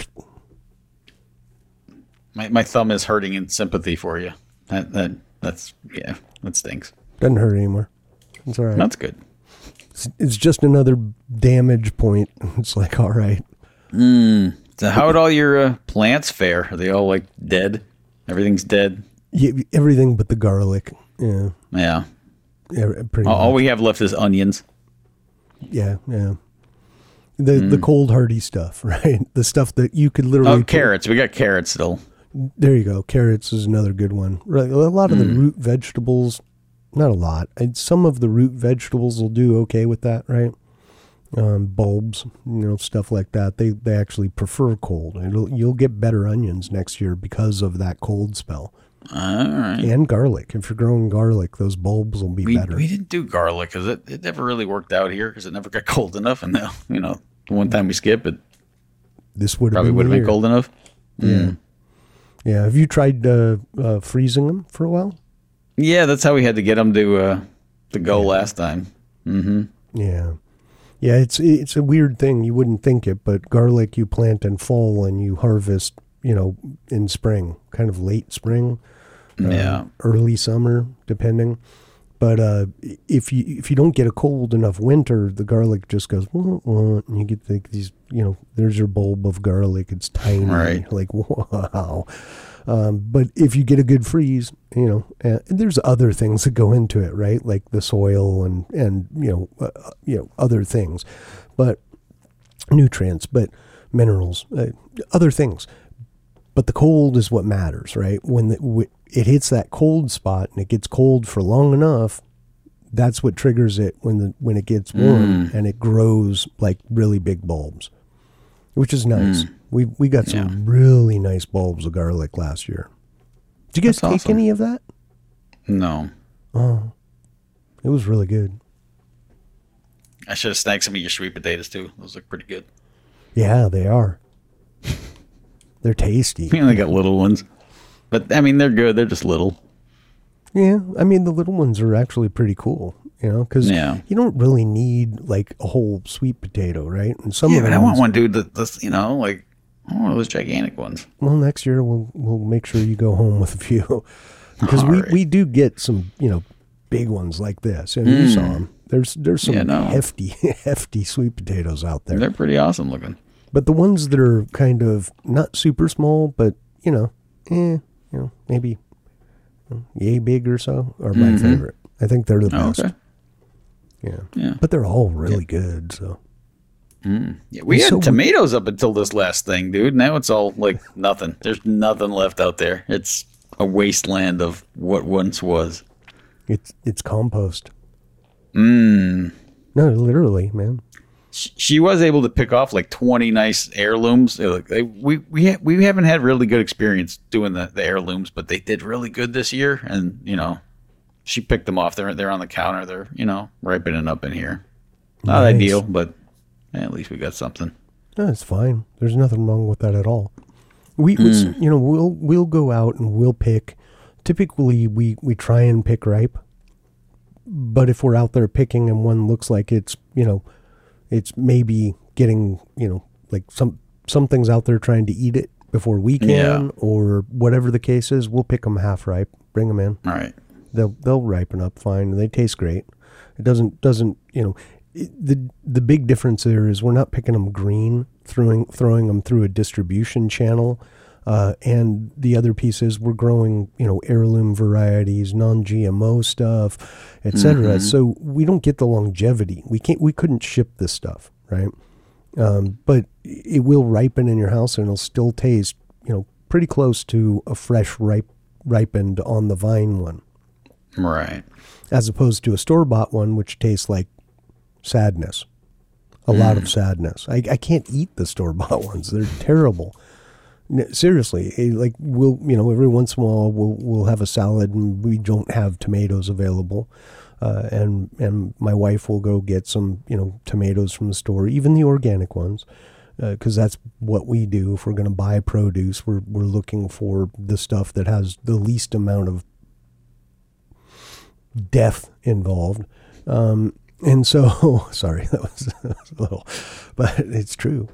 My thumb is hurting in sympathy for you. That stinks. Doesn't hurt anymore. It's all right. That's good. It's just another damage point. It's like, all right. So how would all your plants fare? Are they all like dead? Everything's dead? Yeah, everything but the garlic. Yeah. Yeah. Pretty All much. we have left is onions. Yeah. The cold hardy stuff, right? The stuff that you could literally Carrots. We got carrots still. There you go. Carrots is another good one. Right. A lot of the root vegetables, not a lot. Some of the root vegetables will do okay with that, right? Bulbs, stuff like that. They actually prefer cold. You'll get better onions next year because of that cold spell. All right. And garlic. If you're growing garlic, those bulbs will be better. We didn't do garlic because it never really worked out here because it never got cold enough. And now, the one time we skip it, this would probably would have been cold enough. Yeah. Yeah. Have you tried freezing them for a while? Yeah, that's how we had to get them to go last time. Mm-hmm. Yeah. Yeah, it's a weird thing. You wouldn't think it, but garlic you plant in fall and you harvest, in spring, kind of late spring, early summer, depending. But if you don't get a cold enough winter, the garlic just goes, and you get these, there's your bulb of garlic. It's tiny, right. Like wow. But if you get a good freeze, there's other things that go into it, right? Like the soil and other things, but nutrients, but minerals, other things. But the cold is what matters, right? When it hits that cold spot and it gets cold for long enough, that's what triggers it when it gets warm and it grows like really big bulbs, which is nice. We got some really nice bulbs of garlic last year. Did you guys take any of that? No. Oh, it was really good. I should have snagged some of your sweet potatoes too. Those look pretty good. Yeah, they are. They're tasty. We only got little ones, but I mean they're good. They're just little. Yeah, I mean the little ones are actually pretty cool. Because you don't really need like a whole sweet potato, right? And some of but I want one, dude. That's like. I want those gigantic ones. Well, next year we'll make sure you go home with a few, because we do get some big ones like this, and you saw them. There's some hefty sweet potatoes out there. They're pretty awesome looking. But the ones that are kind of not super small, but maybe yay big or so, are my favorite. I think they're the best. Okay. Yeah, but they're all really good. So. Yeah, we had tomatoes up until this last thing, dude. Now it's all like nothing. There's nothing left out there. It's a wasteland of what once was. It's compost. No, literally, man. She was able to pick off like 20 nice heirlooms. We haven't had really good experience doing the heirlooms, but they did really good this year. And she picked them off. They're on the counter. They're ripening up in here. Not ideal, but. At least we got something. No, it's fine. There's nothing wrong with that at all. We'll go out and we'll pick. Typically, we try and pick ripe. But if we're out there picking and one looks like it's maybe getting like something's out there trying to eat it before we can, or whatever the case is, we'll pick them half ripe, bring them in. All right. They'll ripen up fine and they taste great. It doesn't the big difference there is we're not picking them green, throwing them through a distribution channel, and the other piece is we're growing heirloom varieties, non-GMO stuff, etc. So we don't get the longevity. We couldn't ship this stuff, right? But it will ripen in your house and it'll still taste pretty close to a fresh ripened on the vine one, right? As opposed to a store-bought one which tastes like sadness, a lot of sadness. I can't eat the store-bought ones. They're terrible. Seriously, like we'll every once in a while we'll have a salad and we don't have tomatoes available, and my wife will go get some tomatoes from the store, even the organic ones, because that's what we do. If we're going to buy produce, we're looking for the stuff that has the least amount of death involved. And so, sorry, that was a little, but it's true.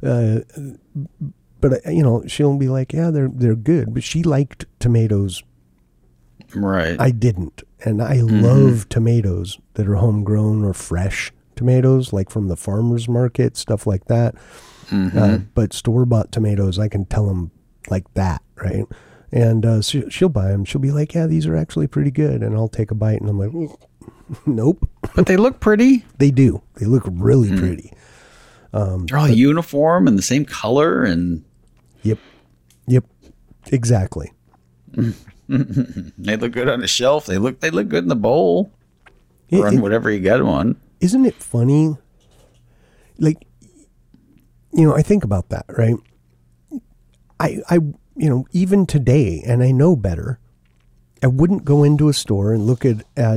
But she'll be like, yeah, they're good. But she liked tomatoes. Right. I didn't. And I love tomatoes that are homegrown or fresh tomatoes, like from the farmer's market, stuff like that. But store-bought tomatoes, I can tell them like that, right? And she'll buy them. She'll be like, yeah, these are actually pretty good. And I'll take a bite, and I'm like, nope. But they look pretty. They do. They look really pretty. They're all uniform and the same color. And Yep. Exactly. They look good on the shelf. They look good in the bowl. Or on whatever you get them on. Isn't it funny? Like, I think about that, right? I even today, and I know better, I wouldn't go into a store and look at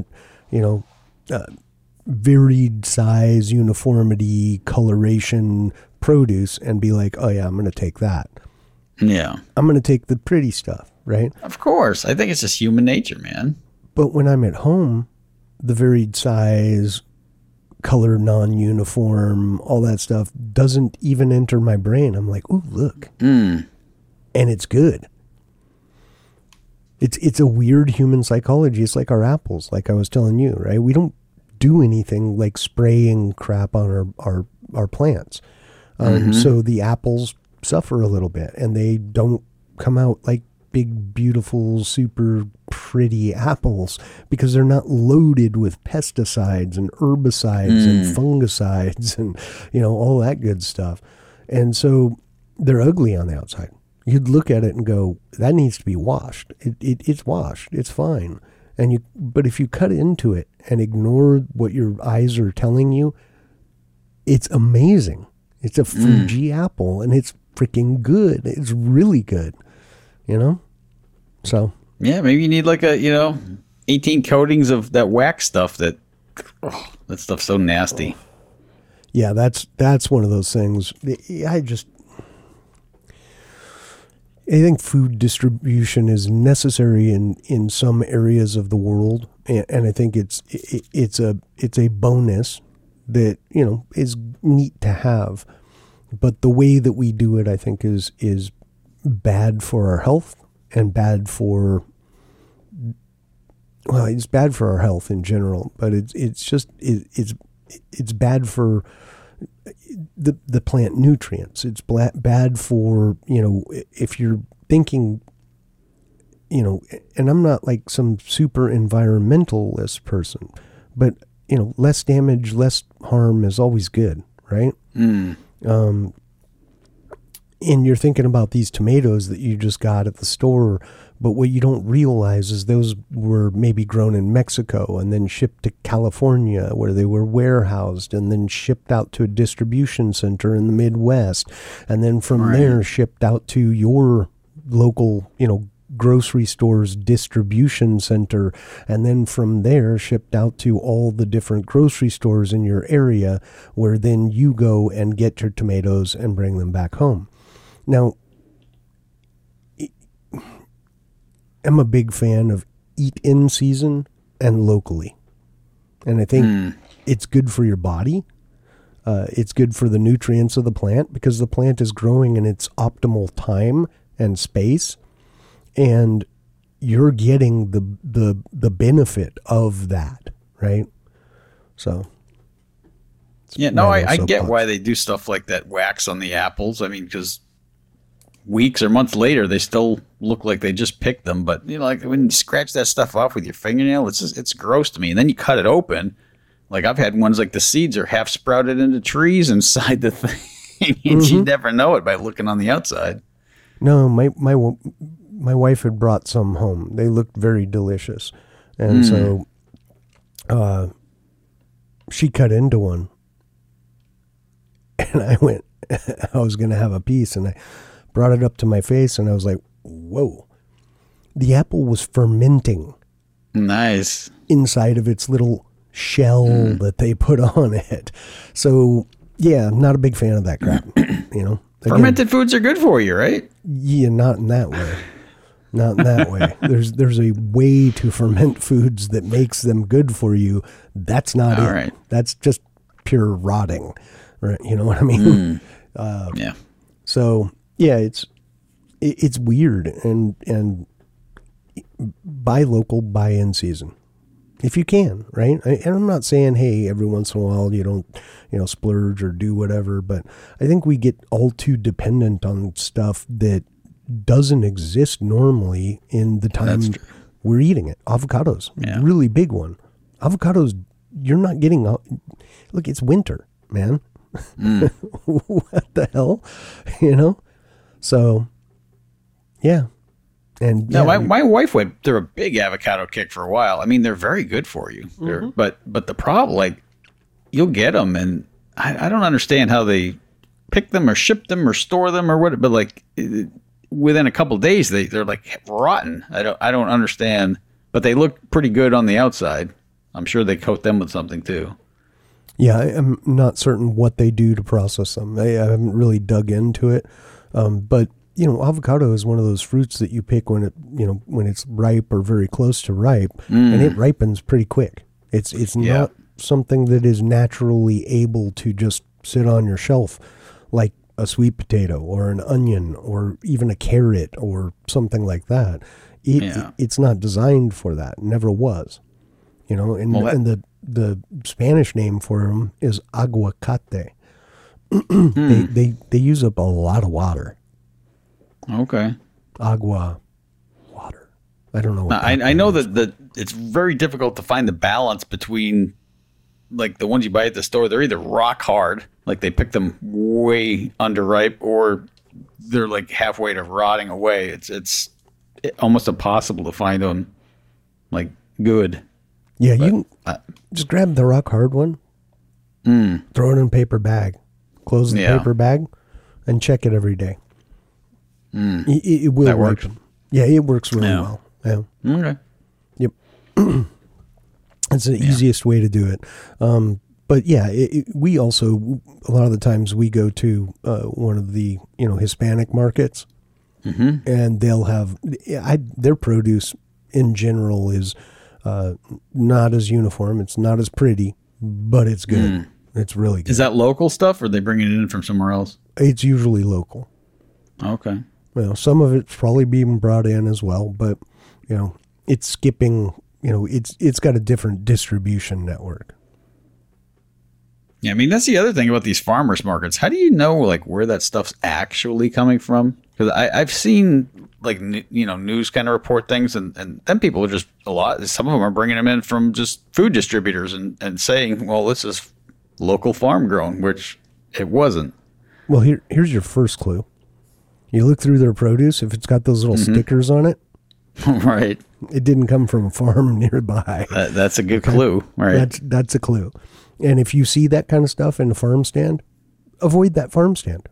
varied size, uniformity, coloration produce and be like, oh yeah, I'm going to take that. Yeah. I'm going to take the pretty stuff, right? Of course. I think it's just human nature, man. But when I'm at home, the varied size, color non-uniform, all that stuff doesn't even enter my brain. I'm like, ooh, look. And it's good. It's a weird human psychology. It's like our apples, like I was telling you, right? We don't do anything like spraying crap on our plants. So the apples suffer a little bit, and they don't come out like big, beautiful, super pretty apples because they're not loaded with pesticides and herbicides and fungicides and, all that good stuff. And so they're ugly on the outside. You'd look at it and go, that needs to be washed. It's washed. It's fine. But if you cut into it and ignore what your eyes are telling you, it's amazing. It's a Fuji apple, and it's freaking good. It's really good, So. Yeah, maybe you need like 18 coatings of that wax stuff that stuff's so nasty. Yeah, that's one of those things. I think food distribution is necessary in some areas of the world, and I think it's a bonus that is neat to have. But the way that we do it, I think, is bad for our health and bad for. Well, it's bad for our health in general, but it's bad for the plant nutrients. It's bad for, if you're thinking, and I'm not like some super environmentalist person, but, less damage, less harm is always good, right? And you're thinking about these tomatoes that you just got at the store, but what you don't realize is those were maybe grown in Mexico and then shipped to California, where they were warehoused and then shipped out to a distribution center in the Midwest, and then from there shipped out to your local, grocery store's distribution center, and then from there shipped out to all the different grocery stores in your area, where then you go and get your tomatoes and bring them back home. Now, I'm a big fan of eat in season and locally. And I think it's good for your body. It's good for the nutrients of the plant because the plant is growing in its optimal time and space. And you're getting the benefit of that, right? So. Yeah, no, I get why they do stuff like that wax on the apples. I mean, because weeks or months later, they still look like they just picked them. But, like when you scratch that stuff off with your fingernail, it's gross to me. And then you cut it open. Like I've had ones like the seeds are half sprouted into trees inside the thing. And you never know it by looking on the outside. No, my wife had brought some home. They looked very delicious. And so she cut into one. And I was going to have a piece, and I brought it up to my face, and I was like, whoa. The apple was fermenting. Nice. Inside of its little shell that they put on it. So, yeah, I'm not a big fan of that crap. Again, fermented foods are good for you, right? Yeah, not in that way. Not in that way. There's a way to ferment foods that makes them good for you. That's not it. Right. That's just pure rotting. Right? You know what I mean? Yeah. So yeah, it's weird, and buy local, buy in season. if you can, right? And I'm not saying, hey, every once in a while you don't, splurge or do whatever, but I think we get all too dependent on stuff that doesn't exist normally in the time we're eating it. Avocados, really big one. Avocados, you're not getting, look, it's winter, man. What the hell, So, yeah. And no, my wife went through a big avocado kick for a while. I mean, they're very good for you. But the problem, like, you'll get them, and I don't understand how they pick them or ship them or store them or what. But like within a couple of days, they're like rotten. I don't understand. But they look pretty good on the outside. I'm sure they coat them with something too. Yeah, I'm not certain what they do to process them. I haven't really dug into it, but. Avocado is one of those fruits that you pick when when it's ripe or very close to ripe, and it ripens pretty quick. It's not something that is naturally able to just sit on your shelf like a sweet potato or an onion or even a carrot or something like that. It's not designed for that. Never was. And the Spanish name for them is aguacate. They use up a lot of water. Okay. Agua, water. I don't know. What I know that it's very difficult to find the balance between, like, the ones you buy at the store. They're either rock hard, like they pick them way underripe, or they're like halfway to rotting away. It's almost impossible to find them like good. Yeah, you can just grab the rock hard one, throw it in a paper bag, close the paper bag, and check it every day. It will work. Yeah, it works really well. Yeah. Okay. Yep. It's the easiest way to do it. But yeah, we also, a lot of the times we go to one of the, Hispanic markets, and they'll have, their produce in general is not as uniform. It's not as pretty, but it's good. It's really good. Is that local stuff, or are they bringing it in from somewhere else? It's usually local. Okay. Well, some of it's probably being brought in as well, but it's skipping. It's got a different distribution network. Yeah, I mean, that's the other thing about these farmers markets. How do you know like where that stuff's actually coming from? Because I've seen like news kind of report things, and then people are just some of them are bringing them in from just food distributors and saying, well, this is local farm grown, which it wasn't. Well, here's your first clue. You look through their produce, if it's got those little stickers on it, right? It didn't come from a farm nearby. That's a good clue, right? That's a clue. And if you see that kind of stuff in a farm stand, avoid that farm stand,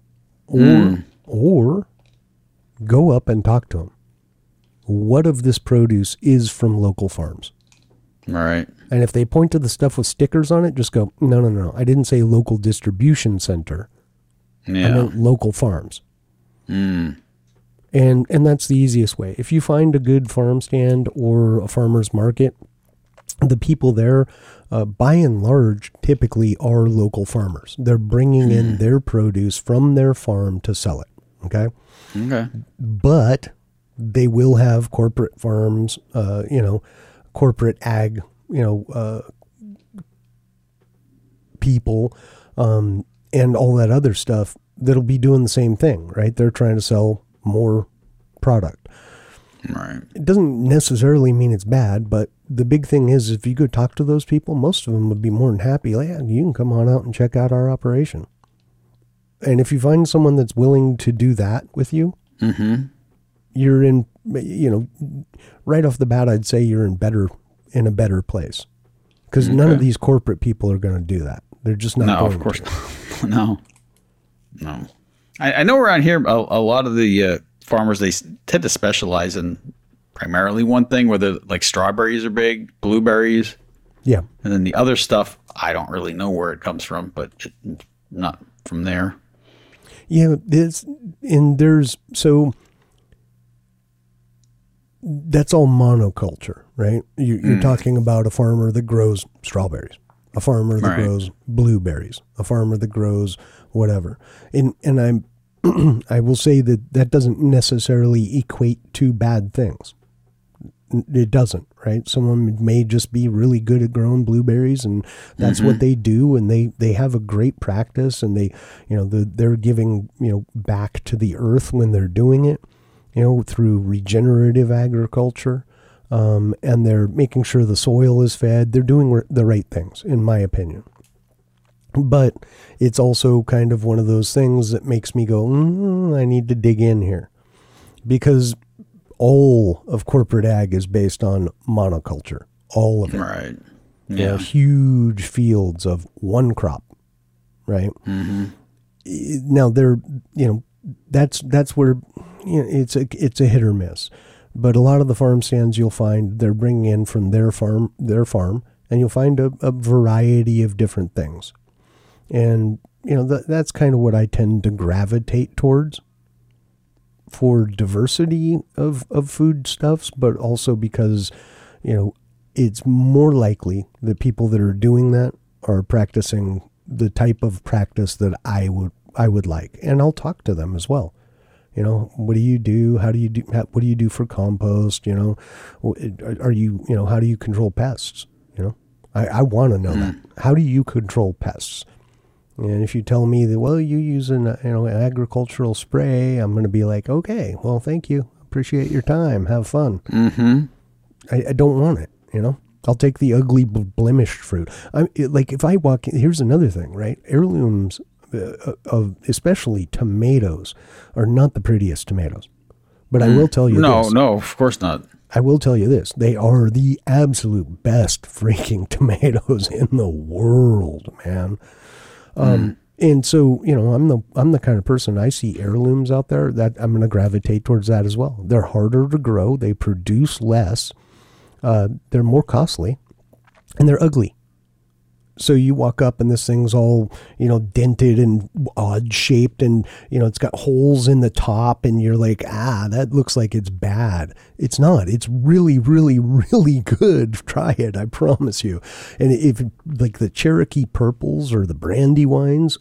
or go up and talk to them. What of this produce is from local farms? Right. And if they point to the stuff with stickers on it, just go, no. I didn't say local distribution center. Yeah. I meant local farms. And that's the easiest way. If you find a good farm stand or a farmer's market, the people there, by and large, typically are local farmers. They're bringing in their produce from their farm to sell it. Okay. But they will have corporate farms, corporate ag, people, and all that other stuff that'll be doing the same thing, right? They're trying to sell more product. Right. It doesn't necessarily mean it's bad, but the big thing is if you go talk to those people, most of them would be more than happy. Like, yeah, you can come on out and check out our operation. And if you find someone that's willing to do that with you, you're in, right off the bat, I'd say you're in a better place. Because none of these corporate people are going to do that. They're just not going to. No, of course not. No. I know around here, a lot of the farmers, they tend to specialize in primarily one thing, whether like strawberries are big, blueberries. Yeah. And then the other stuff, I don't really know where it comes from, but it's not from there. Yeah. So that's all monoculture, right? You're talking about a farmer that grows strawberries, a farmer that grows blueberries, a farmer that grows whatever. And I will say that doesn't necessarily equate to bad things. It doesn't, right? Someone may just be really good at growing blueberries, and that's what they do, and they have a great practice, and they're giving, back to the earth when they're doing it, through regenerative agriculture, and they're making sure the soil is fed. They're doing the right things, in my opinion. But it's also kind of one of those things that makes me go, I need to dig in here, because all of corporate ag is based on monoculture, all of it. Right. Yeah. Huge fields of one crop, right? Now that's where, it's a hit or miss. But a lot of the farm stands you'll find they're bringing in from their farm, and you'll find a variety of different things. And, that's kind of what I tend to gravitate towards for diversity of foodstuffs, but also because, it's more likely that people that are doing that are practicing the type of practice that I would like. And I'll talk to them as well. What do you do? What do you do for compost? Are you, how do you control pests? I want to know that. How do you control pests? And if you tell me that, well, you use an agricultural spray, I'm going to be like, okay, well, thank you. Appreciate your time. Have fun. I don't want it, I'll take the ugly blemished fruit. If I walk in, here's another thing, right? Heirlooms, especially tomatoes, are not the prettiest tomatoes. But I will tell you this. No, of course not. I will tell you this. They are the absolute best freaking tomatoes in the world, man. And so, I'm the kind of person, I see heirlooms out there that I'm going to gravitate towards that as well. They're harder to grow. They produce less. They're more costly, and they're ugly. So you walk up and this thing's all, dented and odd shaped, and, it's got holes in the top, and you're like, that looks like it's bad. It's not. It's really, really, really good. Try it. I promise you. And if like the Cherokee purples or the Brandywines,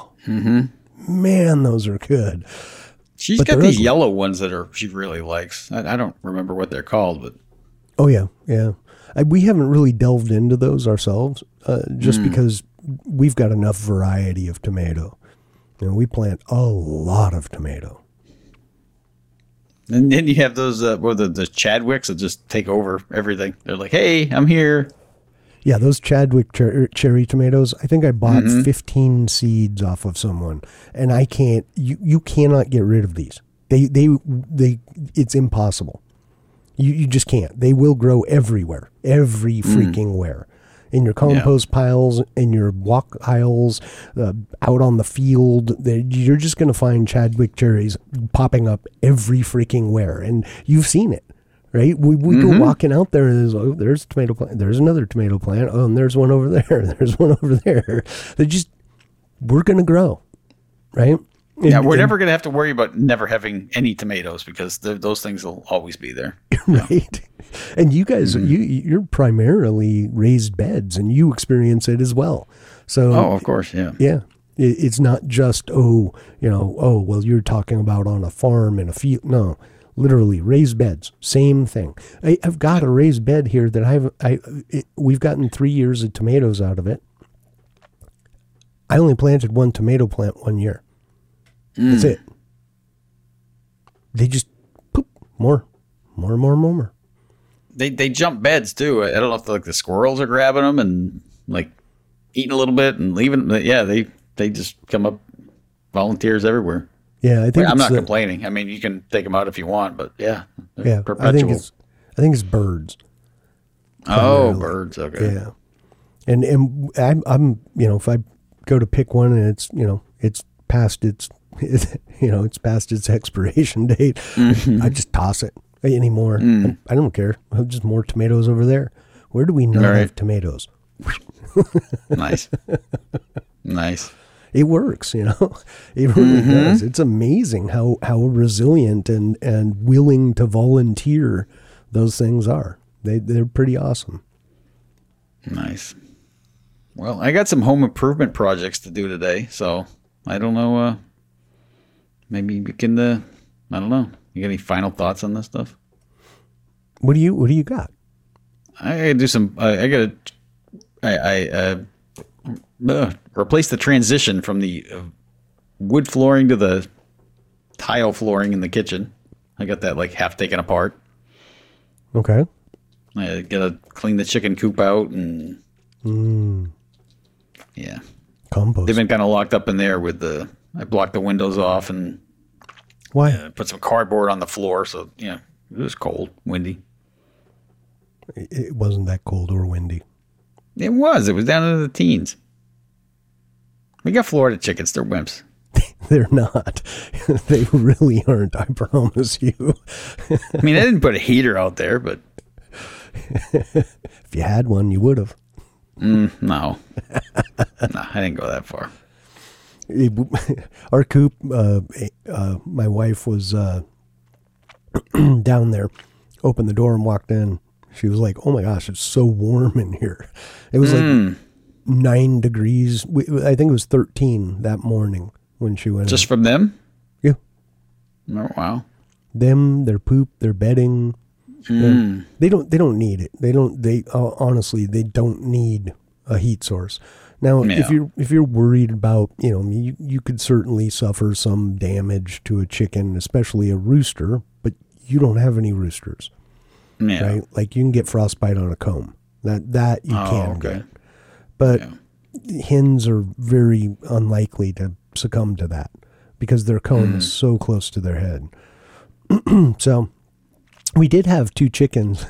man, those are good. She's got these yellow ones that she really likes. I don't remember what they're called, but. Oh yeah. Yeah. We haven't really delved into those ourselves, just because we've got enough variety of tomato. We plant a lot of tomato. And then you have those, the Chadwicks that just take over everything. They're like, hey, I'm here. Yeah, those Chadwick cherry tomatoes, I think I bought 15 seeds off of someone, and I can't, you cannot get rid of these. It's impossible. You just can't. They will grow everywhere, every freaking where. In your compost piles, in your walk aisles, out on the field. You're just going to find Chadwick cherries popping up every freaking where. And you've seen it, right? We go walking out there, and there's a tomato plant. There's another tomato plant. Oh, and there's one over there. There's one over there. We're going to grow, right? We're never going to have to worry about never having any tomatoes, because those things will always be there. Right. And you guys, you're primarily raised beds, and you experience it as well. So, of course. Yeah. Yeah. It's not just, well, you're talking about on a farm in a field. No, literally raised beds. Same thing. I've got a raised bed here that we've gotten 3 years of tomatoes out of it. I only planted one tomato plant 1 year. That's it. They just poop more. They jump beds too. I don't know if the squirrels are grabbing them and eating a little bit and leaving. Yeah, they just come up, volunteers everywhere. Yeah, I think I'm not complaining. I mean, you can take them out if you want, but perpetual. I think it's birds. Oh, birds. Okay. Yeah, and I'm if I go to pick one and it's past it's past its expiration date, I just toss it anymore. I don't care. Just more tomatoes over there. Where do we not have tomatoes? Nice. It works, It really does. It's amazing how resilient and willing to volunteer those things are. They're pretty awesome. Nice. Well, I got some home improvement projects to do today, so I don't know. Maybe we can. I don't know. You got any final thoughts on this stuff? What do you got? I gotta do some. I gotta. Replace the transition from the wood flooring to the tile flooring in the kitchen. I got that like half taken apart. Okay. I gotta clean the chicken coop out and yeah, Compost. they've been kind of locked up in there with the. I blocked the windows off and Why? put some cardboard on the floor. So yeah, it was cold, windy. It wasn't that cold or windy. It was. It was down into the teens. We got Florida chickens. They're wimps. They're not. They really aren't, I promise you. I mean, I didn't put a heater out there, but If you had one, you would have. no. No, I didn't go that far. Our coop, my wife was down there, opened the door and walked in. She was like, oh my gosh, it's so warm in here. It was like 9 degrees. I think it was 13 that morning when she went Just in. from them? Yeah. Oh, wow. Them, their poop, their bedding. They don't need it. Honestly, they don't need a heat source. Now, Yeah. if you're worried about, you could certainly suffer some damage to a chicken, especially a rooster, but you don't have any roosters, Yeah. right? Like you can get frostbite on a comb. That you can get. But hens are very unlikely to succumb to that because their comb is so close to their head. So we did have 2 chickens.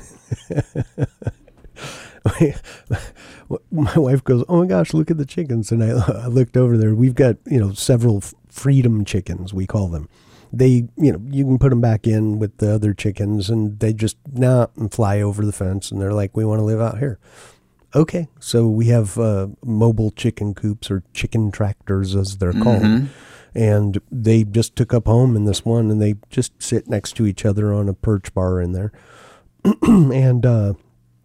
My wife goes, oh my gosh, look at the chickens. And I looked over there. We've got, several freedom chickens, we call them. They, you can put them back in with the other chickens and they just and fly over the fence. And they're like, we want to live out here. Okay. So we have mobile chicken coops or chicken tractors as they're called. And they just took up home in this one and they just sit next to each other on a perch bar in there. And,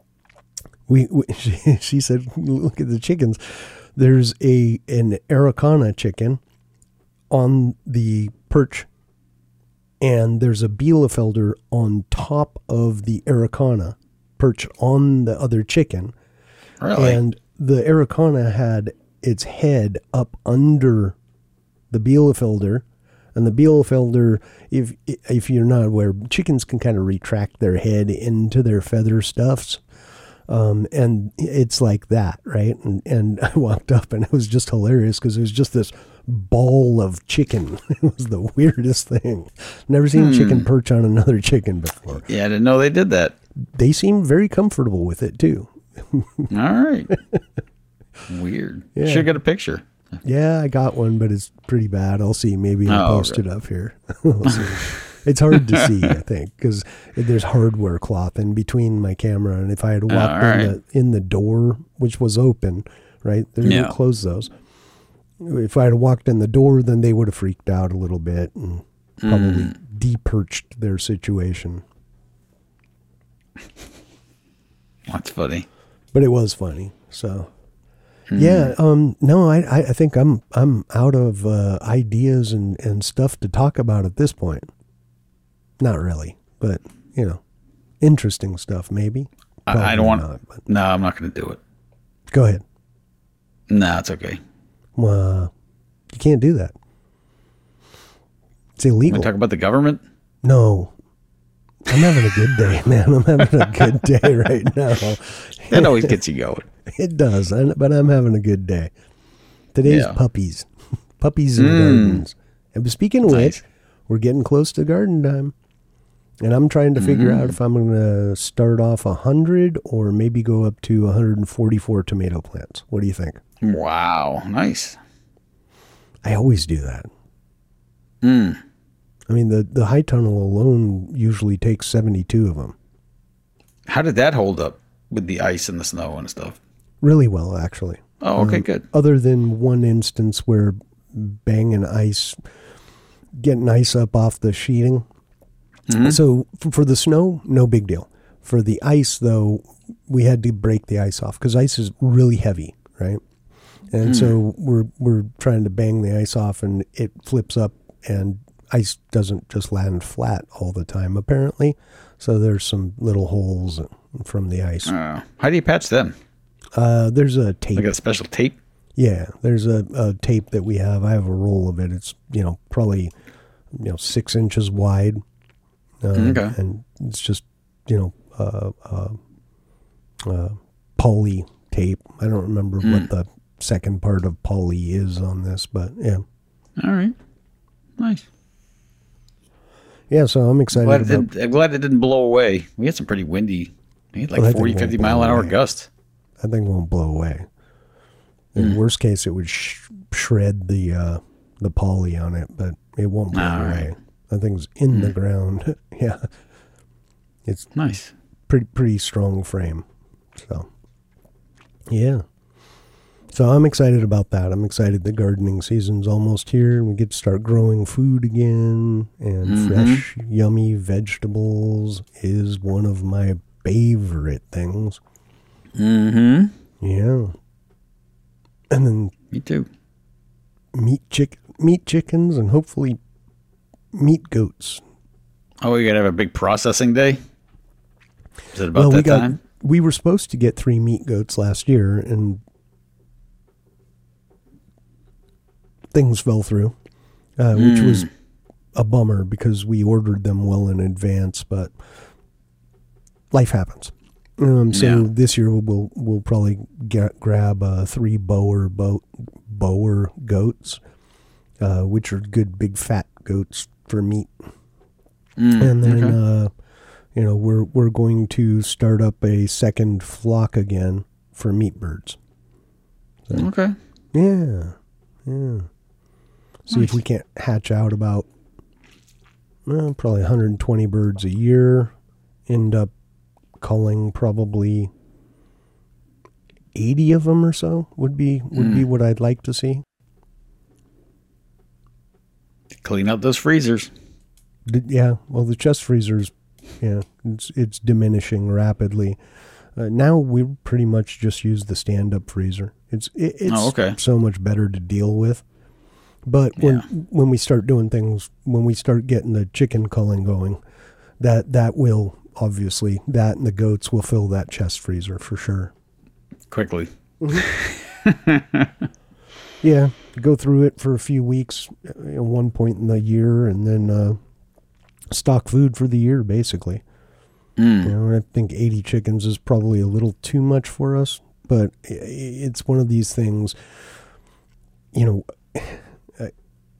she said, look at the chickens. There's an Araucana chicken on the perch, and there's a Bielefelder on top of the Araucana perched on the other chicken. Really? And the Araucana had its head up under the Bielefelder. And the Bielefelder, if you're not aware, chickens can kind of retract their head into their feather stuffs. And it's like that, right? And I walked up and it was just hilarious because it was just this ball of chicken. It was the weirdest thing. Never seen a chicken perch on another chicken before. Yeah, I didn't know they did that. They seemed very comfortable with it too. All right. Weird. Yeah. Should get a picture. Yeah, I got one, but it's pretty bad. I'll see. Maybe I'll post okay. it up here. We'll see. It's hard to see, I think, because there's hardware cloth in between my camera, and if I had walked in the door, which was open, right, they would close those. If I had walked in the door, then they would have freaked out a little bit and probably de-perched their situation. That's funny. But it was funny. So, yeah, no, I think I'm out of ideas and stuff to talk about at this point. Not really, but, interesting stuff maybe. I don't want not, to. No, I'm not going to do it. Go ahead. No, it's okay. Well, you can't do that. It's illegal. Want to talk about the government? No. I'm having a good day, man. I'm having a good day right now. That always gets you going. It does, but I'm having a good day. Today's puppies. Puppies in the gardens. And speaking of which, we're getting close to garden time. And I'm trying to figure out if I'm going to start off 100 or maybe go up to 144 tomato plants. What do you think? Wow. Nice. I always do that. I mean, the high tunnel alone usually takes 72 of them. How did that hold up with the ice and the snow and stuff? Really well, actually. Oh, okay, good. Other than one instance where getting ice up off the sheeting. So for the snow, no big deal. For the ice, though, we had to break the ice off because ice is really heavy, right? And so we're trying to bang the ice off, and it flips up, and ice doesn't just land flat all the time, apparently. So there's some little holes from the ice. How do you patch them? There's a tape. Like a special tape? Yeah, there's a tape that we have. I have a roll of it. It's, probably, 6 inches wide. Okay. And it's just, poly tape. I don't remember what the second part of poly is on this, but yeah. All right. Nice. Yeah, so I'm excited I'm glad it didn't blow away. We had some pretty windy. We had like 40, 50 mile an hour gusts. That thing won't blow away. In worst case, it would shred the poly on it, but it won't blow away. Right. That thing's in the ground. Yeah. It's nice. Pretty strong frame. So, yeah. So I'm excited about that. I'm excited the gardening season's almost here. We get to start growing food again, and fresh, yummy vegetables is one of my favorite things. Yeah. And then me too. Meat chickens and hopefully meat goats. Oh, we gotta have a big processing day? Is it about that time? We were supposed to get 3 meat goats last year, and things fell through, which was a bummer because we ordered them well in advance, but life happens. So this year we'll probably grab 3 Boer goats, which are good big fat goats for meat. And then we're going to start up a second flock again for meat birds. So, okay. Yeah. See if we can't hatch out about probably 120 birds a year. End up culling probably 80 of them or so would be what I'd like to see. Clean out those freezers. Yeah, well, the chest freezers, it's diminishing rapidly. Now we pretty much just use the stand-up freezer. It's so much better to deal with. But when we start doing things, when we start getting the chicken culling going, that will obviously, that and the goats will fill that chest freezer for sure. Quickly. Yeah, go through it for a few weeks at one point in the year, and then stock food for the year, basically. I think 80 chickens is probably a little too much for us, but it's one of these things, it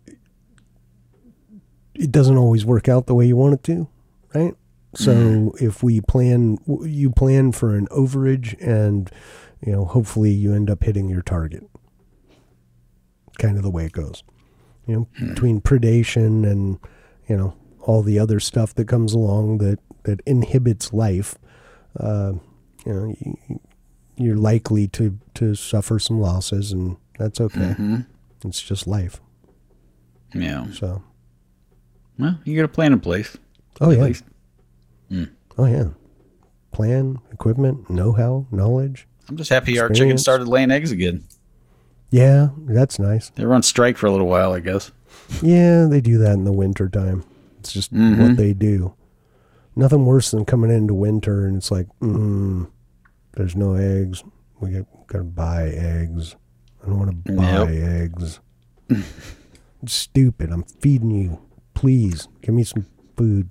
doesn't always work out the way you want it to, right? So if you plan for an overage, and hopefully you end up hitting your target. Kind of the way it goes, between predation and all the other stuff that comes along that inhibits life. You're likely to suffer some losses, and that's okay. It's just life. Yeah. So. Well, you got a plan in place. Oh, at yeah. least. Oh, yeah. Plan, equipment, know-how, knowledge. I'm just happy our chickens started laying eggs again. Yeah, that's nice. They were on strike for a little while, I guess. Yeah, they do that in the winter time. It's just what they do. Nothing worse than coming into winter and it's like, there's no eggs. We got to buy eggs. I don't want to buy eggs. It's stupid. I'm feeding you. Please, give me some food.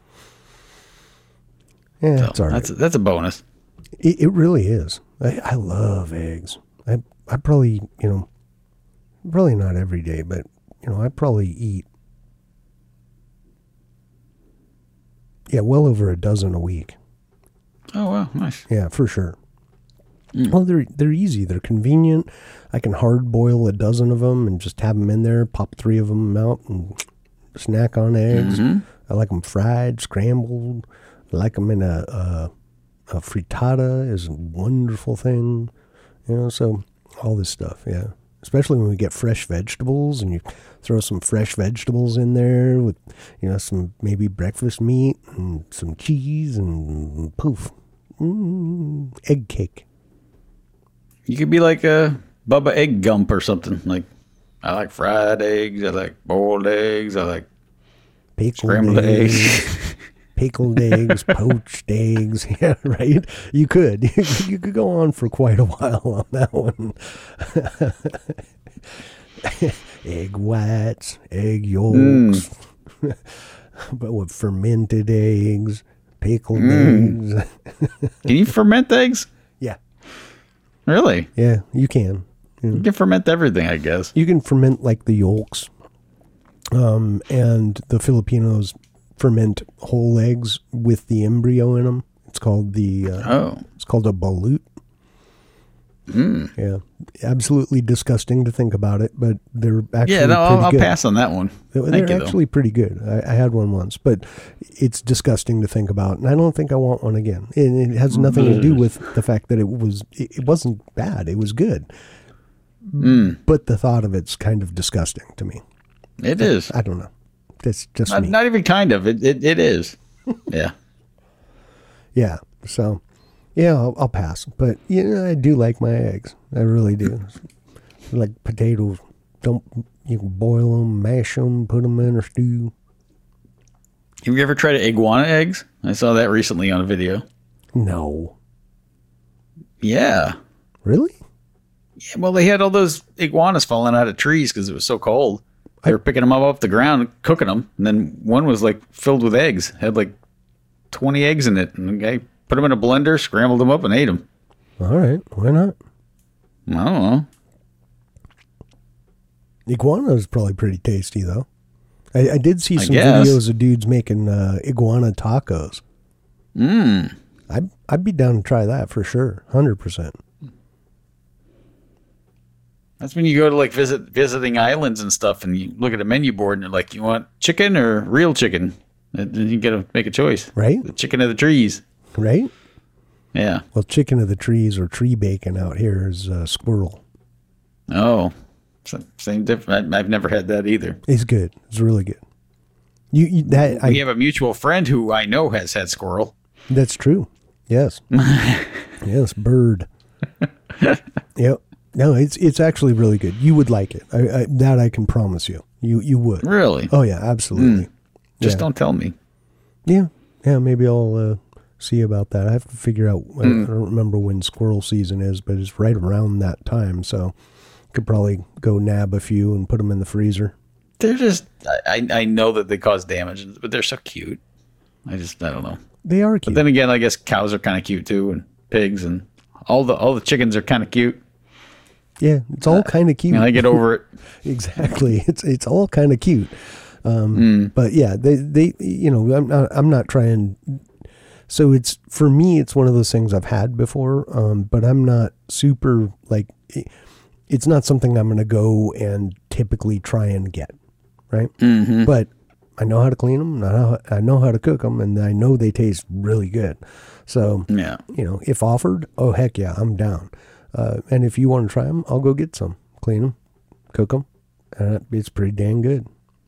Yeah, that's all right. That's a bonus. It really is. I love eggs. I probably, probably not every day, but, I probably eat, well over a dozen a week. Oh, wow. Nice. Yeah, for sure. Well, they're easy. They're convenient. I can hard boil a dozen of them and just have them in there, pop 3 of them out and snack on eggs. I like them fried, scrambled. I like them in a frittata is a wonderful thing. So all this stuff, yeah. Especially when we get fresh vegetables and you throw some fresh vegetables in there with, some maybe breakfast meat and some cheese and poof. Egg cake. You could be like a Bubba Egg Gump or something. Like, I like fried eggs. I like boiled eggs. I like Pickled scrambled eggs. pickled eggs, poached eggs. Yeah, right. You could go on for quite a while on that one. Egg whites, egg yolks, but with fermented eggs, pickled eggs. Can you ferment eggs? Yeah, Really? yeah, you can. You can ferment everything, I guess. You can ferment like the yolks, and the Filipinos ferment whole eggs with the embryo in them. It's called it's called a balut. Yeah, absolutely disgusting to think about it, but they're actually I'll good. pass on that one. They're actually pretty good. I had one once, but it's disgusting to think about, and I don't think I want one again. And it has nothing to do with the fact that it wasn't bad. It was good. But the thought of it's kind of disgusting to me. It is. I don't know. That's just me. Not even kind of. It is. Yeah. Yeah. So, yeah, I'll pass. But I do like my eggs. I really do. Like potatoes. You can boil them, mash them, put them in a stew. Have you ever tried iguana eggs? I saw that recently on a video. No. Yeah. Really? Yeah, well, they had all those iguanas falling out of trees because it was so cold. They were picking them up off the ground, cooking them, and then one was like filled with eggs. Had like 20 eggs in it, and the guy put them in a blender, scrambled them up, and ate them. All right. Why not? I don't know. Iguana is probably pretty tasty, though. I did see some guess. videos of dudes making iguana tacos. I'd be down to try that for sure. 100%. That's when you go to like visiting islands and stuff, and you look at a menu board, and they're like, "You want chicken or real chicken?" And then you got to make a choice. Right? The chicken of the trees. Right? Yeah. Well, chicken of the trees or tree bacon out here is squirrel. Oh, same different. I've never had that either. It's good. It's really good. We have a mutual friend who I know has had squirrel. That's true. Yes. Yes, bird. Yep. No, it's actually really good. You would like it. That I can promise you. You would. Really? Oh yeah, absolutely. Just don't tell me. Yeah. Yeah, maybe I'll see about that. I have to figure out, I don't remember when squirrel season is, but it's right around that time, so could probably go nab a few and put them in the freezer. They're just, I know that they cause damage, but they're so cute. I don't know. They are cute. But then again, I guess cows are kind of cute too, and pigs, and all the chickens are kind of cute. Yeah, it's all kind of cute. And I get over it. Exactly. It's all kind of cute. But yeah, they I'm not trying. So for me, it's one of those things I've had before. But I'm not super like, it's not something I'm going to go and typically try and get. Right. Mm-hmm. But I know how to clean them. I know how to cook them, and I know they taste really good. So, yeah, if offered, oh heck yeah, I'm down. And if you want to try them, I'll go get some, clean them, cook them. It's pretty dang good.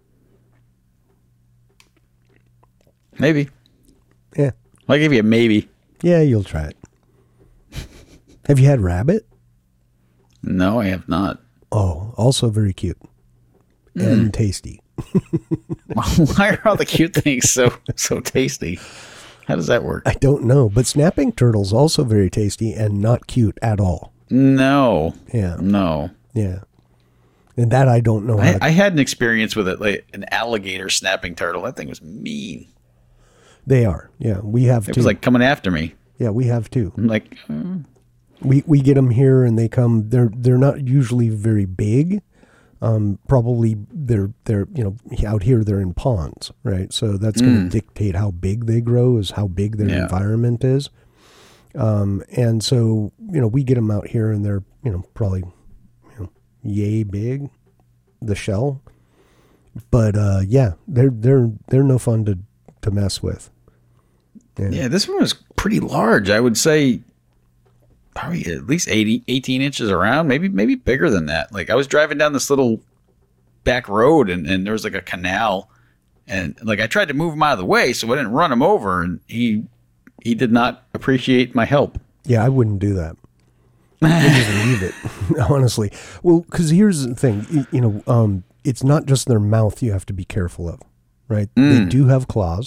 Maybe. Yeah. I'll give you a maybe. Yeah, you'll try it. Have you had rabbit? No, I have not. Oh, also very cute and tasty. Why are all the cute things so tasty? How does that work? I don't know, but snapping turtles also very tasty and not cute at all. No. Yeah. No. Yeah. And that I don't know. I had an experience with it, like an alligator snapping turtle. That thing was mean. They are. Yeah, we have too. It was like coming after me. Yeah, we have too. I'm like, we get them here, and they come. They're not usually very big. Probably they're out here they're in ponds, right? So that's going to dictate how big they grow, is how big their environment is. And so we get them out here, and they're probably yay big, the shell. But yeah, they're no fun to mess with. Yeah, this one was pretty large. I would say probably at least 18 inches around, maybe bigger than that. Like I was driving down this little back road and there was like a canal, and like I tried to move him out of the way so I didn't run him over, and he did not appreciate my help. Yeah, I wouldn't do that. I'd just leave it, honestly. Well, because here's the thing, it's not just their mouth you have to be careful of, right? They do have claws.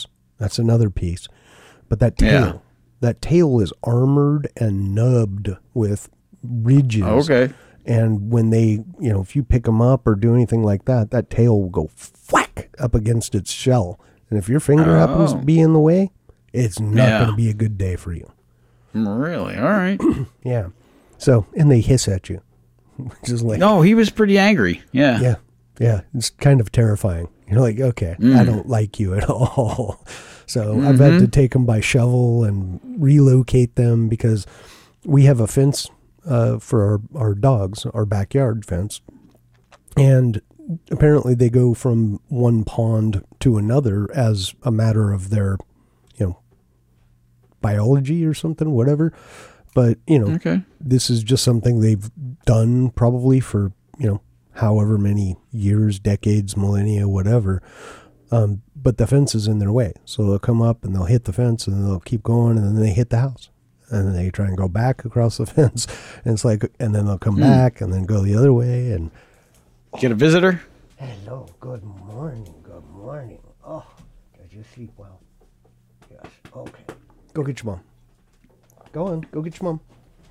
That's another piece. But that tail is armored and nubbed with ridges. Okay. And when they, if you pick them up or do anything like that, that tail will go whack up against its shell. And if your finger happens to be in the way, it's not going to be a good day for you. Really? All right. Yeah. So, and they hiss at you. Which is like, no, he was pretty angry. Yeah. Yeah. Yeah. It's kind of terrifying. You're like, okay, I don't like you at all. So I've had to take them by shovel and relocate them because we have a fence for our dogs, our backyard fence. And apparently they go from one pond to another as a matter of their, biology or something, whatever. But, this is just something they've done probably for, however many years, decades, millennia, whatever. But the fence is in their way. So they'll come up and they'll hit the fence and they'll keep going and then they hit the house. And then they try and go back across the fence. And it's like, and then they'll come back and then go the other way. And get a visitor? Hello, good morning, good morning. Oh, did you sleep well? Yes, okay. Go get your mom. Go on, go get your mom.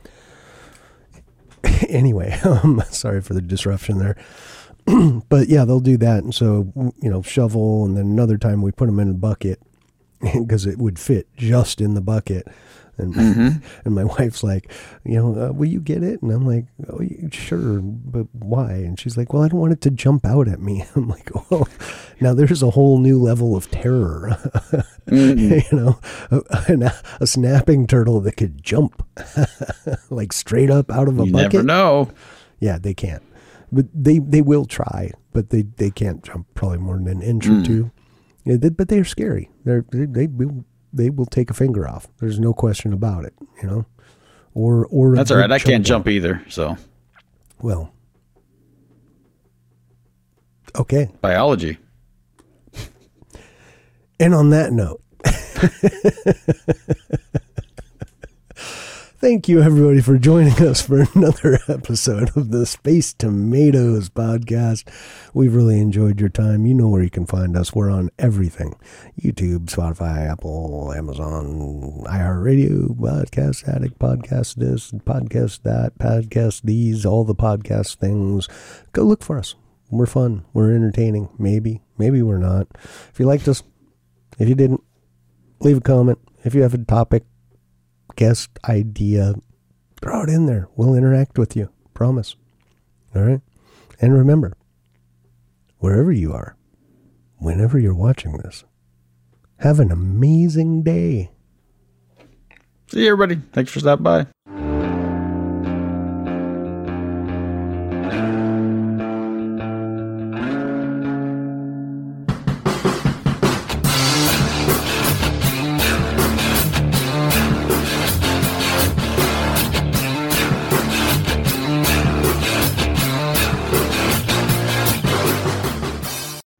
Anyway, sorry for the disruption there. But yeah, they'll do that. And so, shovel. And then another time we put them in a bucket because it would fit just in the bucket. And and my wife's like, will you get it? And I'm like, oh, sure, but why? And she's like, well, I don't want it to jump out at me. I'm like, oh, now there's a whole new level of terror. A snapping turtle that could jump like straight up out of a bucket. You never know. Yeah, they can't. But they will try, but they can't jump probably more than an inch or two. Yeah, but they're scary. They will take a finger off. There's no question about it, Or that's all right. I can't jump either. So, well, okay. Biology. And on that note, thank you everybody for joining us for another episode of the Space Tomatoes podcast. We've really enjoyed your time. You know where you can find us. We're on everything. YouTube, Spotify, Apple, Amazon, iHeartRadio, Podcast Addict, Podcast This, Podcast That, Podcast These, all the podcast things. Go look for us. We're fun. We're entertaining. Maybe we're not. If you liked us, if you didn't, leave a comment. If you have a topic, guest idea, throw it in there. We'll interact with you. Promise. All right. And remember, wherever you are, whenever you're watching this, have an amazing day. See you, everybody. Thanks for stopping by.